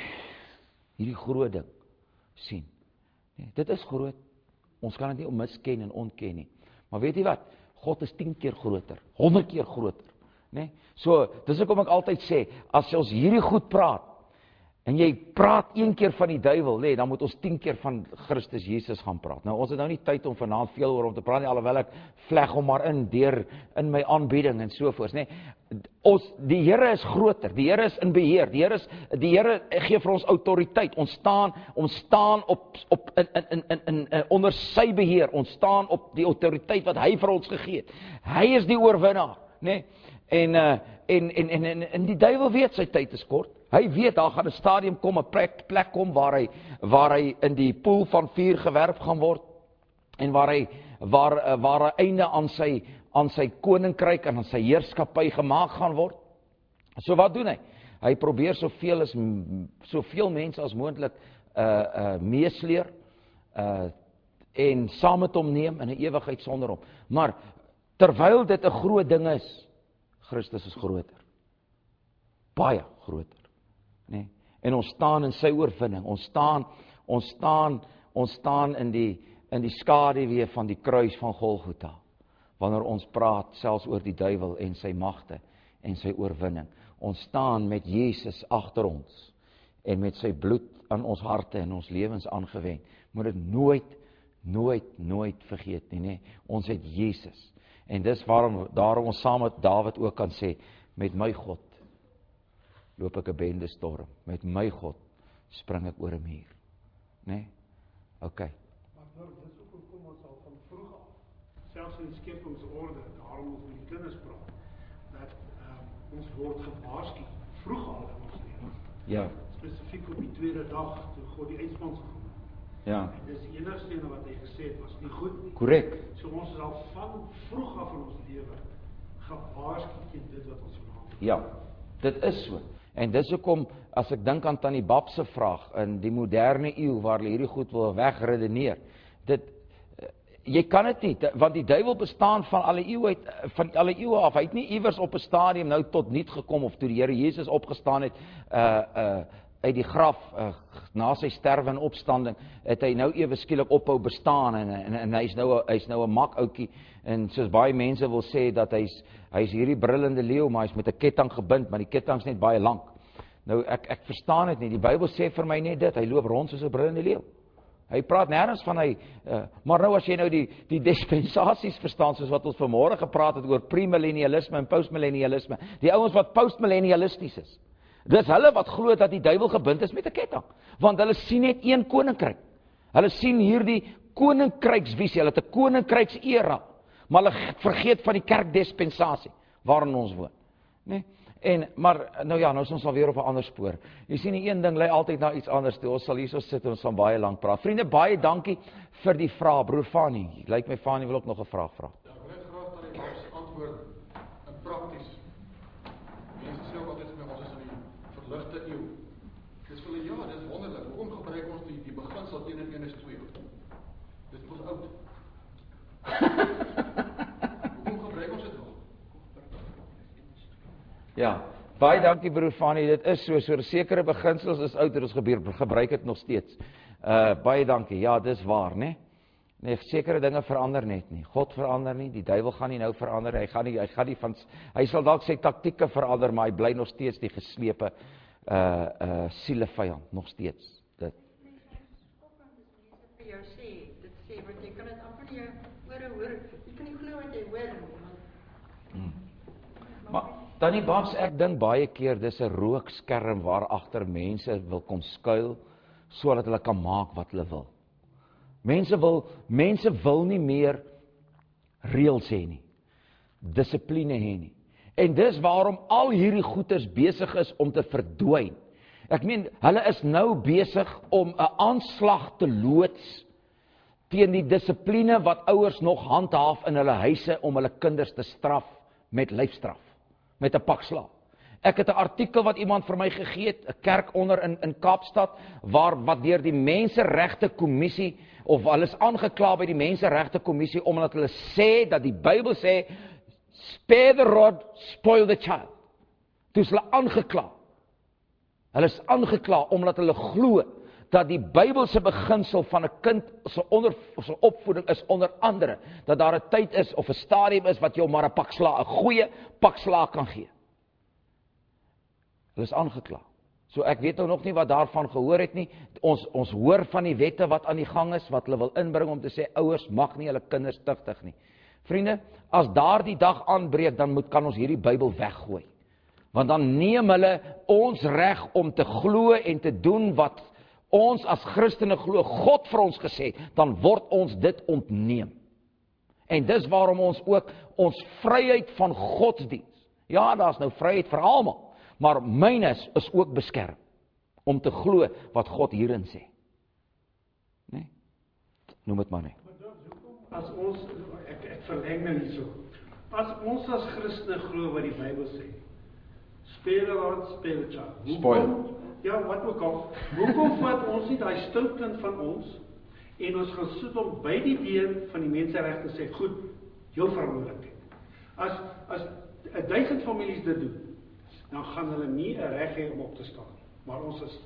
hierdie groot ding sien. Nee, dit is groot. Ons kan dit nie misken en ontken nie. Maar weet jy wat? God is tien keer groter, honderd keer groter. Nee? So, dis hoekom ek altyd sê, as ons hierdie goed praat, en jy praat een keer van die duiwel, nee, dan moet ons tien keer van Christus Jesus gaan praat. Nou, ons het nou nie tyd om vanaand veel oor om te praat nie, alhoewel ek vleg hom maar in, deur in my aanbieding en sovoorts, nee. Ons, die Here is groter, die Here is in beheer, die Here is, die Here gee vir ons autoriteit, ons staan, ons staan op, op in, in, in, in, in, onder sy beheer, ons staan op die autoriteit wat hy vir ons gegee het. Hy is die oorwinnaar, nee. En, uh, en, en, en, en, en die duiwel weet sy tyd is kort. Hy weet, daar gaan 'n stadium kom, 'n plek, plek kom waar hy, waar hy in die poel van vuur gewerp gaan word, en waar hy, waar, waar 'n einde aan sy, aan sy koninkryk en aan sy heerskappy gemaak gaan word. So wat doen hy? Hy probeer soveel as soveel mense as moontlik uh, uh, meesleer, uh, en saam met hom neem in 'n ewigheid sonder hom. Maar terwyl dit 'n groot ding is, Christus is groter. Baie groter. Nee. En ons staan in sy oorwinning. Ons staan, ons staan, ons staan in die in die skaduwee van die kruis van Golgotha. Wanneer ons praat selfs oor die duiwel en sy magte en sy oorwinning. Ons staan met Jesus agter ons en met sy bloed aan ons harte en ons lewens aangewend. Moet dit nooit, nooit, nooit vergeet nie, nee. Ons het Jesus. En dis waarom, daarom ons saam met Dawid ook kan sê, met my God loop ek 'n bende storm. Met my God spring ek oor 'n muur. Nee? OK. Maar nou, dis ook hoekom ons al van vroeg af, selfs in die skepingsorde, daarom ons met die kinders praat, dat um, ons word gewaarsku, vroeg al in ons lewe. Ja. Spesifiek op die tweede dag, toe God die uitspans gegoed. Ja. En dis die enigste ene wat hy gesê het, was nie goed nie. Korrek. So ons is al van vroeg af in ons lewe gewaarsku teen dit wat ons vanaand. Ja, dit is so. En dis hoekom, as ek dink aan Tannie Bab se vraag, in die moderne eeu, waar hulle hierdie goed wil wegredeneer, dit, jy kan dit nie, want die duiwel bestaan van alle eeue uit, van alle eeue af, hy het nie iewers op 'n stadium nou tot niet gekom, of toe die Here Jesus opgestaan het, uh, uh, uit die graf, uh, na sy sterwe en opstanding, het hy nou ewe skielik ophou bestaan, en, en, en hy is nou, hy is nou 'n mak oukie, en soos baie mense wil sê, dat hy is, hy is hierdie brullende leeu, maar hy is met 'n ketting gebind, maar die ketting is net baie lank. Nou, ek, ek verstaan dit nie, die Bybel sê vir my net dit, hy loop rond soos 'n brullende leeu. Hy praat nêrens van hy, uh, maar nou as jy nou die, die dispensasies verstaan, soos wat ons vanmôre gepraat het oor premillennialisme en postmillennialisme, die ouens wat postmillennialisties is, dis hulle wat glo dat die duiwel gebind is met 'n ketting, want hulle sien net een koninkryk. Hulle sien hierdie koninkryksvisie, hulle het 'n koninkryksera, maar hulle vergeet van die kerkdispensasie waarin ons woon, nee? En, maar, nou ja, nou is ons alweer op 'n ander spoor. Jy sien, die een ding lei altyd na iets anders toe. Ons sal hier so sit en ons gaan baie lank praat. Vriende, baie dankie vir die vraag, broer Fanie. Lyk my Fanie wil ook nog 'n vraag vra. Ja, ek wil net graag dat die Bybelse antwoord in prakties. Mense sê ook altyd vir my, ons is in die verligte eeu. Dis vir hulle, ja, dis wonderlik. Hoekom gebruik ons die, die beginsel een en een is twee? Dis mos oud. Hoekom gebruik ons dit nog? Ja, baie dankie broer Fanie, dit is so, so sekere beginsels is oud, ons gebeur, gebruik het nog steeds. Uh, baie dankie, ja, dis waar, nee? Nee, sekere dinge verander net nie. God verander nie, die duiwel gaan nie nou verander, hy gaan nie, hy gaan nie van, hy sal dalk sy taktieke verander, maar hy bly nog steeds die geslepe uh, uh, sielevijand, nog steeds. Dit. Vir jou sê, dit sê, want jy kan dit amper nie ore hoor, jy kan nie glo wat jy hoor nie. Hmm. Maar, Tannie Babs, ek dink baie keer, dis 'n rookskerm waar agter mense wil kom skuil, sodat hulle kan maak wat hulle wil. Mense wil, mense wil nie meer reëls hê nie, dissipline hê nie. En dis waarom al hierdie goeders besig is om te verdwyn. Ek meen, hulle is nou besig om 'n aanslag te loods teen die dissipline wat ouers nog handhaaf in hulle huise om hulle kinders te straf met lyfstraf, met 'n pak slaag. Ek het 'n artikel wat iemand vir my gegee het, 'n kerk onder in in Kaapstad, waar wat deur die Menseregte Kommissie, of hulle is aangekla by die Menseregte Kommissie, omdat hulle sê dat die Bybel sê, spare the rod, spoil the child. Toe is hulle aangekla. Hulle is aangekla omdat hulle glo dat die Bybelse beginsel van 'n kind se onder se opvoeding is onder andere dat daar 'n tyd is of 'n stadium is wat jou maar 'n pak slaag, 'n goeie pak slaag kan gee. Hulle is aangekla. So ek weet nou nog nie wat daarvan gehoor het nie. Ons ons hoor van die wette wat aan die gang is, wat hulle wil inbring om te sê ouers mag nie hulle kinders tugtig nie. Vriende, as daardie dag aanbreek, dan moet kan ons hierdie Bybel weggooi. Want dan neem hulle ons reg om te glo en te doen wat ons as Christene glo God vir ons gesê, dan word ons dit ontneem. En dis waarom ons ook ons vryheid van godsdiens, ja, daar's nou vryheid vir almal, maar myne is, is ook beskerm, om te glo wat God hierin sê. Nee? Noem dit maar net. As ons, ek, ek verleng nou nie so, as ons as Christene glo wat die Bybel sê, spare the rod, spare the child. Spoil. Ja, wat ook al, hoekom vat ons nie daai stilkind van ons, en ons gaan sit om by die deur van die menseregte sê, goed, jou verantwoordelikheid. As, as duisend families dit doen, dan gaan hulle nie 'n reg hê om op te staan, maar ons is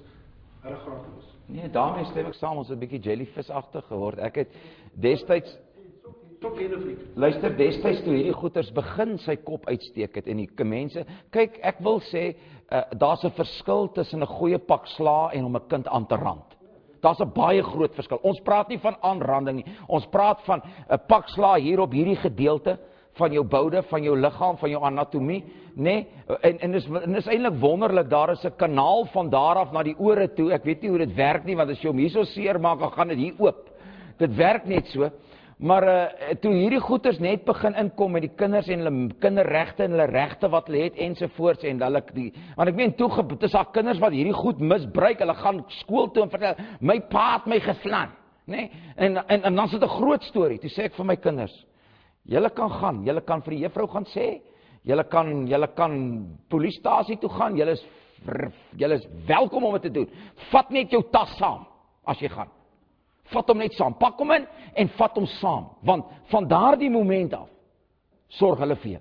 ruggraatloos. Nee, daarmee stem ek saam, ons het 'n bietjie jellyfish-agtig geword. Ek het destyds Tot Henefried. Luister, destyds toe hierdie goeters begin sy kop uitsteek het en die mense, kyk, ek wil sê, uh, daar's 'n verskil tussen 'n goeie pak sla en om 'n kind aan te rand. Daar's 'n baie groot verskil. Ons praat nie van aanranding nie. Ons praat van 'n pak sla hier op hierdie gedeelte van jou boude, van jou liggaam, van jou anatomie, nê? En en dis en dis eintlik wonderlik, daar is 'n kanaal van daar af na die ore toe. Ek weet nie hoe dit werk nie, want as jy hom hierso seer maak, dan gaan dit hier oop. Dit werk net so. Maar uh, toe hierdie goeters net begin inkom met die kinders en hulle kinderregte en hulle regte wat hulle het ensovoorts en hulle die, want ek meen toe dit is daar kinders wat hierdie goed misbruik, hulle gaan skool toe en vertel, my pa het my geslaan, nê? Nee? En, en en dan is dit 'n groot storie. Toe sê ek vir my kinders, julle kan gaan, julle kan vir die juffrou gaan sê, julle kan julle kan polisiestasie toe gaan, julle is julle is welkom om dit te doen. Vat net jou tas saam as jy gaan. Vat hom net saam, pak hom in en vat hom saam, want van daardie moment af sorg hulle vir jou.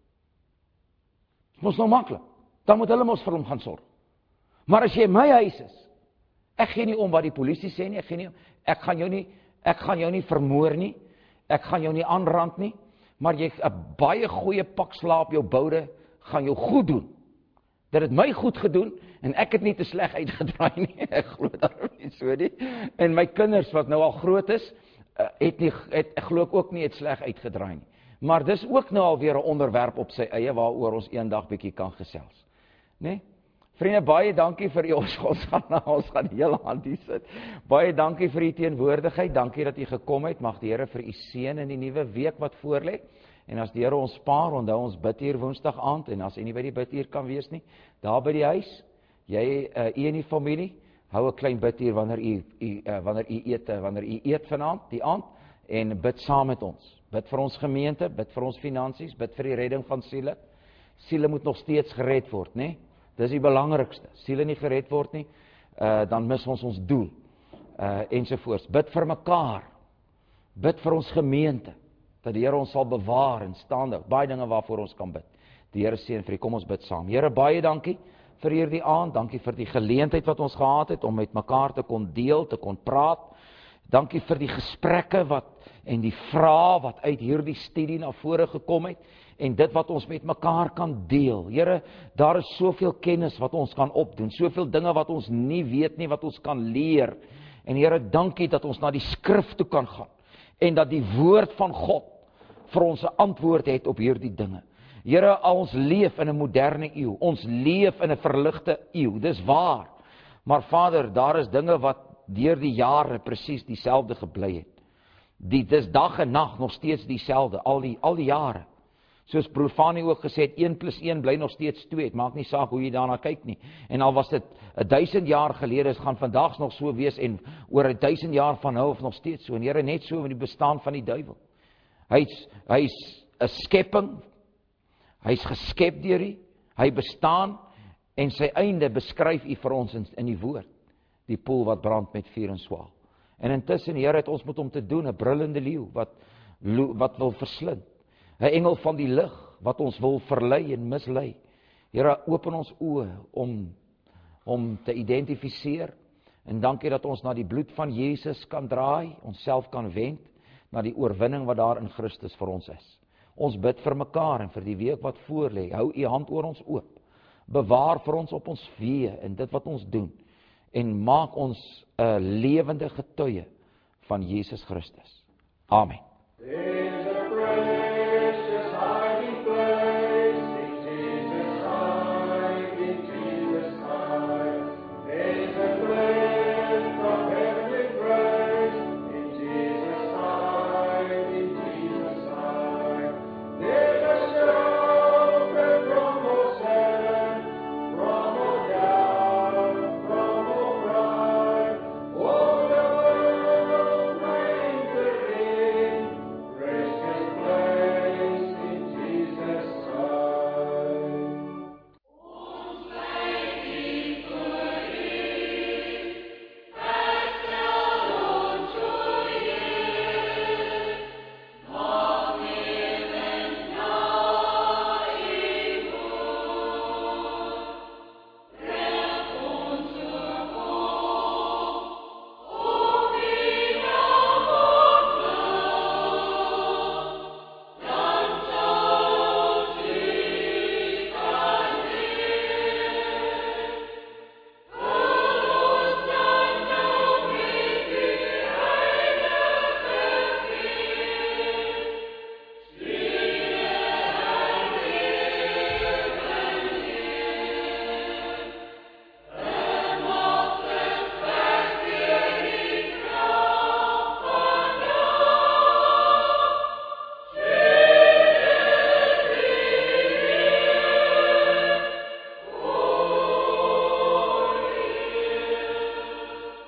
Dit is nou maklik. Dan moet hulle mos vir hom gaan sorg. Maar as jy in my huis is, ek gee nie om wat die polisie sê nie, ek gee nie om, ek gaan jou nie ek gaan jou nie vermoor nie. Ek gaan jou nie aanrand nie, maar jy 'n baie goeie pak slaap jou boude gaan jou goed doen. Dit het my goed gedoen en ek het nie te sleg uitgedraai nie. Ek glo daarom nie so nie. En my kinders wat nou al groot is, het nie het ek glo ook nie het sleg uitgedraai nie. Maar dis ook nou al weer 'n onderwerp op sy eie waaroor ons eendag bietjie kan gesels. Né? Nee? Vriende, baie dankie vir u, ons, ons gaan nou, ons gaan die hele hand hier sit. Baie dankie vir u teenwoordigheid, dankie dat u gekom het, mag die Here vir u seën in die nuwe week wat voorlê. En as die Here ons spaar, onthou ons bid hier Woensdag aand, en as u nie by die bidhuur kan wees nie, daar by die huis, jy, uh, u en die familie, hou 'n klein bidhuur wanneer u, u, uh, wanneer u eet, wanneer u eet vanaand, die aand, en bid saam met ons. Bid vir ons gemeente, bid vir ons finansies, bid vir die redding van siele. Siele moet nog steeds gered word, né? Nee? Dis die belangrikste. Siele nie gered word nie, uh, dan mis ons ons doel, uh, ensovoorts. Bid vir mekaar, bid vir ons gemeente, dat die Here ons sal bewaar en staande, baie dinge waarvoor ons kan bid. Die Here seën vir u, kom ons bid saam. Here, baie dankie vir hierdie aand, dankie vir die geleentheid wat ons gehad het, om met mekaar te kon deel, te kon praat. Dankie vir die gesprekke wat, en die vrae wat uit hierdie studie na vore gekom het, en dit wat ons met mekaar kan deel. Here, daar is soveel kennis wat ons kan opdoen, soveel dinge wat ons nie weet nie, wat ons kan leer. En Here, dankie dat ons na die skrif toe kan gaan, en dat die woord van God vir ons 'n antwoord het op hierdie dinge. Here, ons leef in 'n moderne eeu, ons leef in 'n verligte eeu, dis waar. Maar Vader, daar is dinge wat deur die jare presies dieselfde gebly het. Die, dis dag en nag nog steeds dieselfde, al die, al die jare. Soos broer Fanie ook gesê het, een plus een bly nog steeds twee, het maak nie saak hoe jy daarna kyk nie. En al was dit een duisend jaar gelede, het gaan vandaag nog so wees, en oor een duisend jaar van nou of nog steeds so, en Here, net so met die bestaan van die duiwel. Hy is, hy is 'n skepping, hy is geskep deur U, hy bestaan, en sy einde beskryf U vir ons in, in die woord, die poel wat brand met vuur en swaal. En intussen, Here, het ons met hom te doen, 'n brullende leeu, wat, wat wil verslind, 'n engel van die lig, wat ons wil verlei en mislei. Here, open ons oë om, om te identifiseer, en dankie dat ons na die bloed van Jesus kan draai, onsself kan wend, na die oorwinning wat daar in Christus vir ons is. Ons bid vir mekaar, en vir die week wat voorlê, hou U hand oor ons oop, bewaar vir ons op ons weë, en dit wat ons doen, en maak ons 'n lewende getuie van Jesus Christus. Amen.